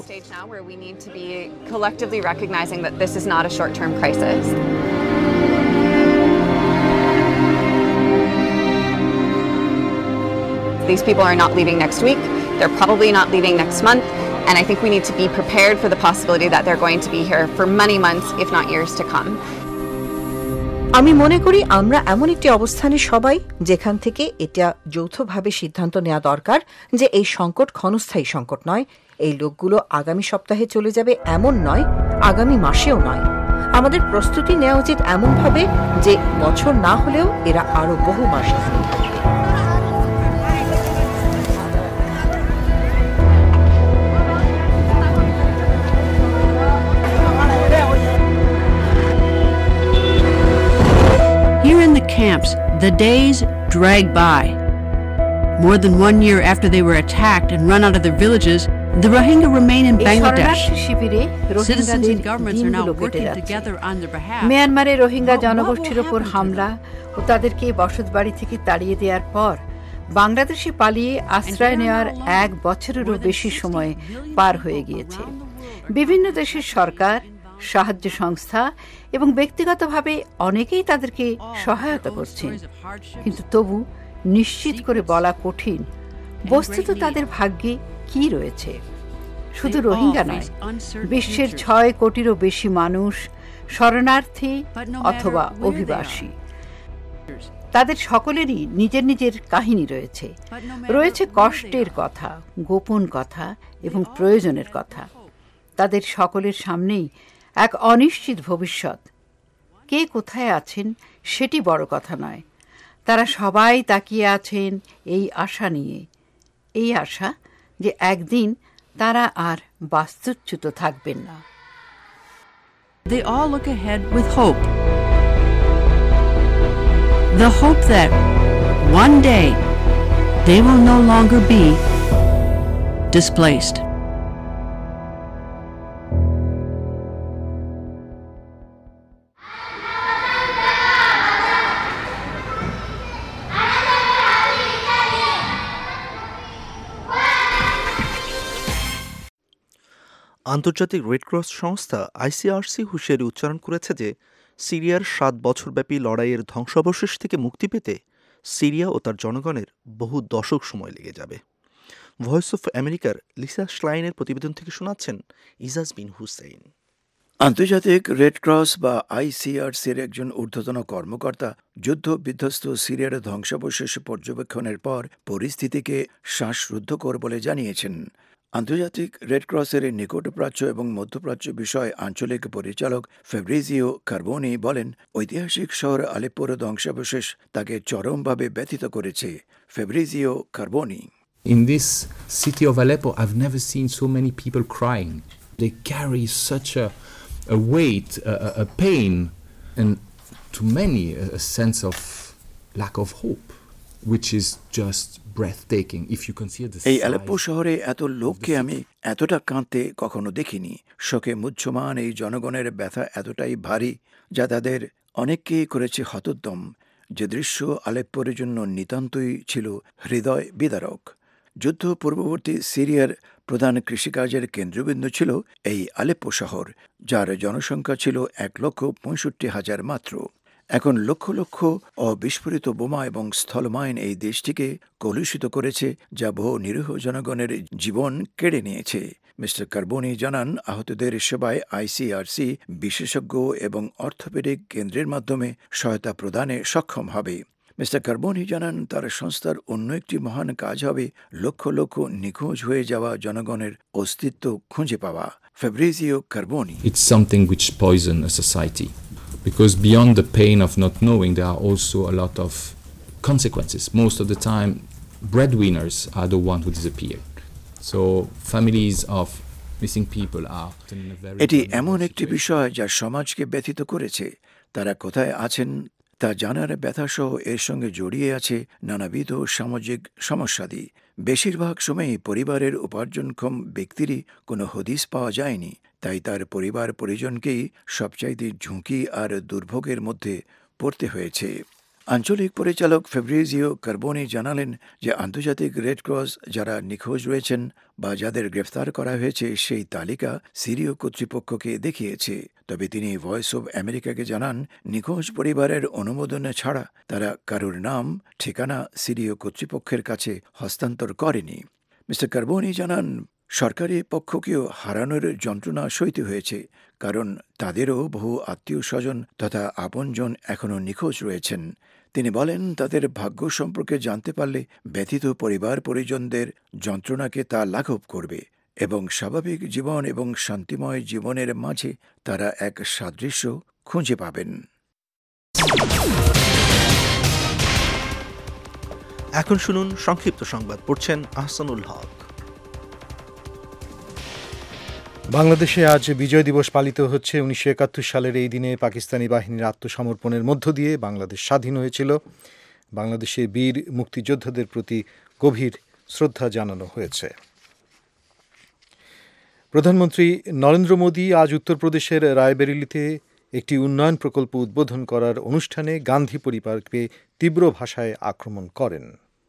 These people are not leaving next week. They're probably not leaving next month. And I think we need to be prepared for the possibility that they're going to be here for many months, if not years to come. আমি মনে করি আমরা এমন একটি অবস্থানে সবাই, যেখান থেকে এটা যৌথভাবে সিদ্ধান্ত নেওয়া দরকার যে এই সংকট ক্ষণস্থায়ী সংকট নয়। এই লোকগুলো আগামী সপ্তাহে চলে যাবে এমন নয়, আগামী মাসেও নয়। আমাদের প্রস্তুতি নেওয়া উচিত এমনভাবে যে বছর না হলেও এরা আরো বহু মাস থাকবে। Here in the camps, the days drag by. More than one year after they were attacked and run out of their villages, the Rohingya remain in Bangladesh. Citizens and governments are now working together on their behalf. মিয়ানমারে রোহিঙ্গা জনগোষ্ঠীর উপর হামলা ও তাদেরকে বসতবাড়ি থেকে তাড়িয়ে দেওয়ার পর বাংলাদেশে পালিয়ে আশ্রয় নেওয়ার এক বছরেরও বেশি সময় পার হয়ে গিয়েছে। বিভিন্ন দেশের সরকার, সাহায্য সংস্থা এবং ব্যক্তিগতভাবে অনেকেই তাদেরকে সহায়তা করছেন, কিন্তু তবু নিশ্চিত করে বলা কঠিন বস্তুত তাদের ভাগ্যে কি রয়েছে। শুধু রোহিঙ্গা নয়, বিশ্বের ছয় কোটিরও বেশি মানুষ শরণার্থী অথবা অভিবাসী। তাদের সকলেরই নিজের নিজের কাহিনী রয়েছে। রয়েছে কষ্টের কথা, গোপন কথা এবং প্রয়োজনের কথা। তাদের সকলের সামনেই এক অনিশ্চিত ভবিষ্যৎ। কে কোথায় আছেন সেটি বড় কথা নয়, তারা সবাই তাকিয়ে আছেন এই আশা নিয়ে, এই আশা যে একদিন তারা আর বাস্তুচ্যুত থাকবেন না। They all look ahead with hope. The hope that one day they will no longer be displaced. আন্তর্জাতিক রেডক্রস সংস্থা আইসিআরসি হুঁশিয়ারি উচ্চারণ করেছে যে সিরিয়ার সাত বছরব্যাপী লড়াইয়ের ধ্বংসাবশেষ থেকে মুক্তি পেতে সিরিয়া ও তার জনগণের বহু দশক সময় লেগে যাবে। ভয়েস অফ আমেরিকার লিসা শ্লাইনের প্রতিবেদন থেকে শোনাচ্ছেন ইজাজ বিন হুসেইন। আন্তর্জাতিক রেড ক্রস বা আইসিআরসির একজন ঊর্ধ্বতন কর্মকর্তা যুদ্ধ বিধ্বস্ত সিরিয়ার ধ্বংসাবশেষ পর্যবেক্ষণের পর পরিস্থিতিকে শ্বাসরুদ্ধকর বলে জানিয়েছেন। আন্তর্জাতিক রেড ক্রসের নিকট প্রাচ্য এবং মধ্যপ্রাচ্য বিষয় আঞ্চলিক পরিচালক ফেব্রিজিও কার্বোনি বলেন, ঐতিহাসিক শহর আলেপ্পোর ধ্বংসাবশেষ তাকে চরমভাবে ব্যথিত করেছে। Fabrizio Carboni: In this city of Aleppo, I've never seen so many people crying. They carry such a, a weight, a, a pain, and to many a sense of lack of hope, which is just breathtaking if you consider the এই Aleppo শহরে এত লোককে আমি এতটা কাঁদতে কখনো দেখিনি। শোকে মুহ্যমান এই জনগণের ব্যথা এতটাই ভারী যা তাদের অনেককেই করেছে হতোদ্যম। যে দৃশ্য আলেপ্পোর জন্য নিতান্তই ছিল হৃদয় বিদারক। যুদ্ধ পূর্ববর্তী সিরিয়ার প্রধান কৃষিকাজের কেন্দ্রবিন্দু ছিল এই আলেপ্পো শহর, যার জনসংখ্যা ছিল এক লক্ষ পঁয়ষট্টি হাজার মাত্র। এখন লক্ষ লক্ষ অবিস্ফোরিত বোমা এবং স্থলমাইন এই দেশটিকে কলুষিত করেছে, যা বহু নিরীহ জনগণের জীবন কেড়ে নিয়েছে। মিস্টার কার্বোনি জানান, আহতদের সেবায় আইসিআরসি বিশেষজ্ঞ এবং অর্থোপেডিক কেন্দ্রের মাধ্যমে সহায়তা প্রদানে সক্ষম হবে। মিস্টার কার্বোনি জানান, তার সংস্থার অন্য একটি মহান কাজ হবে লক্ষ লক্ষ নিখোঁজ হয়ে যাওয়া জনগণের অস্তিত্ব খুঁজে পাওয়া। Fabrizio Carboni: It's something which poison a society. Because beyond the pain of not knowing, there are also a lot of consequences. Most of the time, breadwinners are the ones who disappear. So families of missing people are in a very... এটি এমন একটি বিষয় যা সমাজকে ব্যথিত করেছে। তারা কোথায় আছেন তা জানার ব্যথাসহ এর সঙ্গে জড়িয়ে আছে নানাবিধ সামাজিক সমস্যাদি। বেশিরভাগ সময়ই পরিবারের উপার্জনক্ষম ব্যক্তিরই কোনো হদিস পাওয়া যায়নি। তাই তার পরিবার পরিজনকেই সবচাইতে ঝুঁকি আর দুর্ভোগের মধ্যে পড়তে হয়েছে। আঞ্চলিক পরিচালক ফেব্রিজিও কার্বোনি জানালেন যে আন্তর্জাতিক রেড ক্রস যারা নিখোঁজ রয়েছেন বা যাদের গ্রেফতার করা হয়েছে সেই তালিকা সিরীয় কর্তৃপক্ষকে দেখিয়েছে। তবে তিনি ভয়েস অব আমেরিকাকে জানান, নিখোঁজ পরিবারের অনুমোদন ছাড়া তারা কারোর নাম ঠিকানা সিরীয় কর্তৃপক্ষের কাছে হস্তান্তর করেনি। মিস্টার কার্বোনি জানান, সরকারি পক্ষকেও হারানোর যন্ত্রণা সইতে হয়েছে, কারণ তাদেরও বহু আত্মীয় স্বজন তথা আপনজন এখনও নিখোঁজ রয়েছেন। তিনি বলেন, তাদের ভাগ্য সম্পর্কে জানতে পারলে ব্যথিত পরিবার পরিজনদের যন্ত্রণাকে তা লাঘব করবে এবং স্বাভাবিক জীবন এবং শান্তিময় জীবনের মাঝে তারা এক সাদৃশ্য খুঁজে পাবেন। এখন শুনুন সংক্ষিপ্ত সংবাদ, পড়ছেন আহসানুল হক। বাংলাদেশে আজ বিজয় দিবস পালিত হচ্ছে। উনিশশো একাত্তর সালের এই দিনে পাকিস্তানি বাহিনীর আত্মসমর্পণের মধ্য দিয়ে বাংলাদেশ স্বাধীন হয়েছিল। বাংলাদেশের বীর মুক্তিযোদ্ধাদের প্রতি গভীর শ্রদ্ধা জানানো হয়েছে। প্রধানমন্ত্রী নরেন্দ্র মোদী আজ উত্তরপ্রদেশের রায়বেরেলিতে একটি উন্নয়ন প্রকল্প উদ্বোধন করার অনুষ্ঠানে গান্ধী পরিবারকে তীব্র ভাষায় আক্রমণ করেন।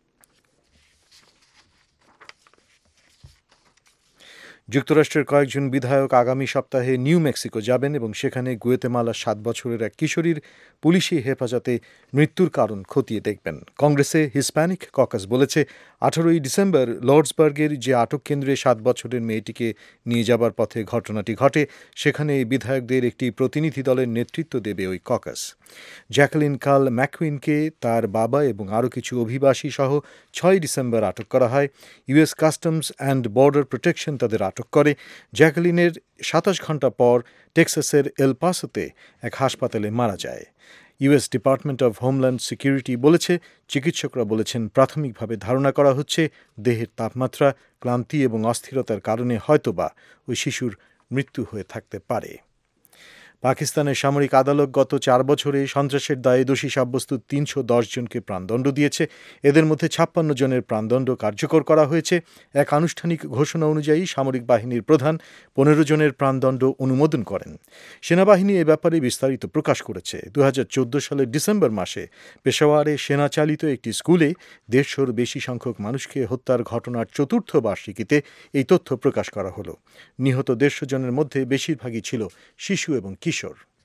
যুক্তরাষ্ট্রের কয়েকজন বিধায়ক আগামী সপ্তাহে নিউ মেক্সিকো যাবেন এবং সেখানে গুয়েতেমালার সাত বছরের এক কিশোরীর পুলিশি হেফাজতে মৃত্যুর কারণ খতিয়ে দেখবেন। কংগ্রেসে হিসপ্যানিক ককাস বলেছে, আঠারোই ডিসেম্বর লর্ডসবার্গের যে আটক কেন্দ্রে সাত বছরের মেয়েটিকে নিয়ে যাবার পথে ঘটনাটি ঘটে, সেখানে বিধায়কদের একটি প্রতিনিধি দলের নেতৃত্ব দেবে ওই ককাস। জ্যাকলিন কার্ল ম্যাকুইনকে তার বাবা এবং আরও কিছু অভিবাসী সহ ছয় ডিসেম্বর আটক করা হয়। US Customs and Border Protection তাদের আটক করে। জ্যাকলিনের সাতাশ ঘন্টা পর টেক্সাসের এল পাসোতে এক হাসপাতালে মারা যায়। US Department of Homeland Security বলেছে, চিকিৎসকরা বলেছেন প্রাথমিকভাবে ধারণা করা হচ্ছে দেহের তাপমাত্রা, ক্লান্তি এবং অস্থিরতার কারণে হয়তোবা ওই শিশুর মৃত্যু হয়ে থাকতে পারে। পাকিস্তানের সামরিক আদালত গত চার বছরে সন্ত্রাসের দায়ে দোষী সাব্যস্ত তিনশো দশ জনকে প্রাণদণ্ড দিয়েছে। এদের মধ্যে ছাপ্পান্ন জনের প্রাণদণ্ড কার্যকর করা হয়েছে। এক আনুষ্ঠানিক ঘোষণা অনুযায়ী সামরিক বাহিনীর প্রধান পনেরো জনের প্রাণদণ্ড অনুমোদন করেন। সেনাবাহিনী এ ব্যাপারে বিস্তারিত প্রকাশ করেছে। দু হাজার চোদ্দ সালের ডিসেম্বর মাসে পেশাওয়ারে সেনাচালিত একটি স্কুলে দেড়শোর বেশি সংখ্যক মানুষকে হত্যার ঘটনার চতুর্থ বার্ষিকীতে এই তথ্য প্রকাশ করা হলো। নিহত দেড়শো জনের মধ্যে বেশিরভাগই ছিল শিশু এবং কিশোর।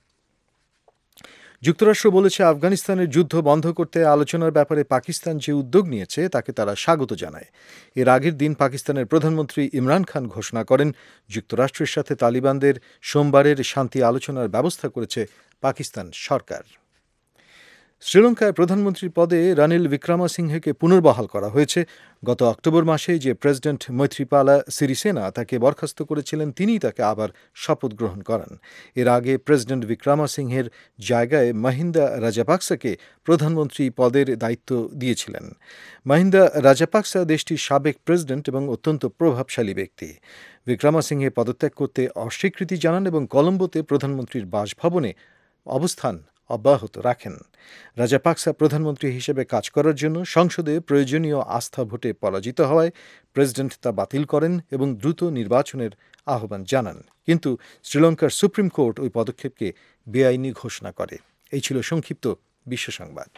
যুক্তরাষ্ট্র বলেছে, আফগানিস্তানের যুদ্ধ বন্ধ করতে আলোচনার ব্যাপারে পাকিস্তান যে উদ্যোগ নিয়েছে তাকে তারা স্বাগত জানায়। এর আগের দিন পাকিস্তানের প্রধানমন্ত্রী ইমরান খান ঘোষণা করেন, যুক্তরাষ্ট্রের সাথে তালিবানদের সোমবারের শান্তি আলোচনার ব্যবস্থা করেছে পাকিস্তান সরকার। শ্রীলঙ্কায় প্রধানমন্ত্রীর পদে রানিল বিক্রমাসিংহেকে পুনর্বহাল করা হয়েছে। গত অক্টোবর মাসে যে প্রেসিডেন্ট মৈত্রীপালা সিরিসেনা তাকে বরখাস্ত করেছিলেন, তিনিই তাকে আবার শপথ গ্রহণ করান। এর আগে প্রেসিডেন্ট বিক্রমাসিংহের জায়গায় মহিন্দা রাজাপাকসাকে প্রধানমন্ত্রী পদের দায়িত্ব দিয়েছিলেন। মহিন্দা রাজাপাকসা দেশটির সাবেক প্রেসিডেন্ট এবং অত্যন্ত প্রভাবশালী ব্যক্তি। বিক্রমাসিংহে পদত্যাগ করতে অস্বীকৃতি জানান এবং কলম্বোতে প্রধানমন্ত্রীর বাসভবনে অবস্থান অব্যাহত রাখেন। রাজাপাকসা প্রধানমন্ত্রী হিসেবে কাজ করার জন্য সংসদে প্রয়োজনীয় আস্থা ভোটে পরাজিত হওয়ায় প্রেসিডেন্ট তা বাতিল করেন এবং দ্রুত নির্বাচনের আহ্বান জানান। কিন্তু শ্রীলঙ্কার সুপ্রিম কোর্ট ওই পদক্ষেপকে বেআইনি ঘোষণা করে। এই ছিল সংক্ষিপ্ত বিশ্ব সংবাদ।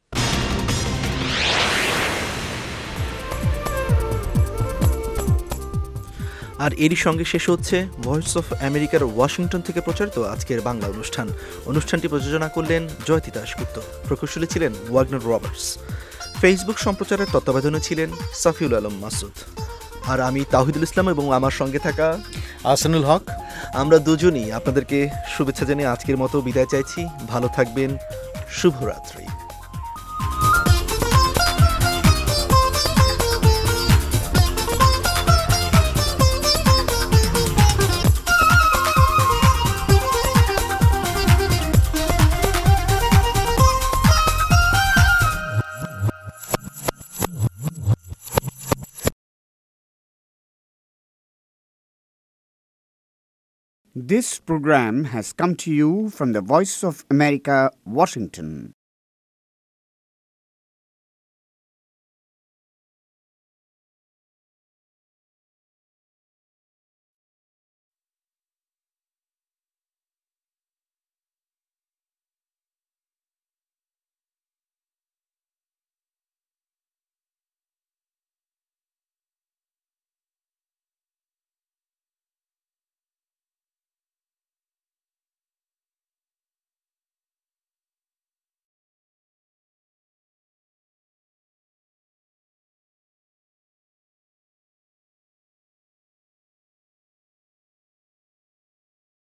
আর এরই সঙ্গে শেষ হচ্ছে ভয়েস অফ আমেরিকার ওয়াশিংটন থেকে প্রচারিত আজকের বাংলা অনুষ্ঠান। অনুষ্ঠানটি প্রযোজনা করলেন জয়তী দাশগুপ্ত, প্রকৌশলী ছিলেন ওয়াগনার রবার্টস, ফেসবুক সম্প্রচারের তত্ত্বাবধানে ছিলেন সাফিউল আলম মাসুদ, আর আমি তাওহিদুল ইসলাম এবং আমার সঙ্গে থাকা আহসানুল হক। আমরা দুজনই আপনাদেরকে শুভেচ্ছা জানিয়ে আজকের মতো বিদায় চাইছি। ভালো থাকবেন, শুভরাত্রি। This program has come to you from the Voice of America, Washington.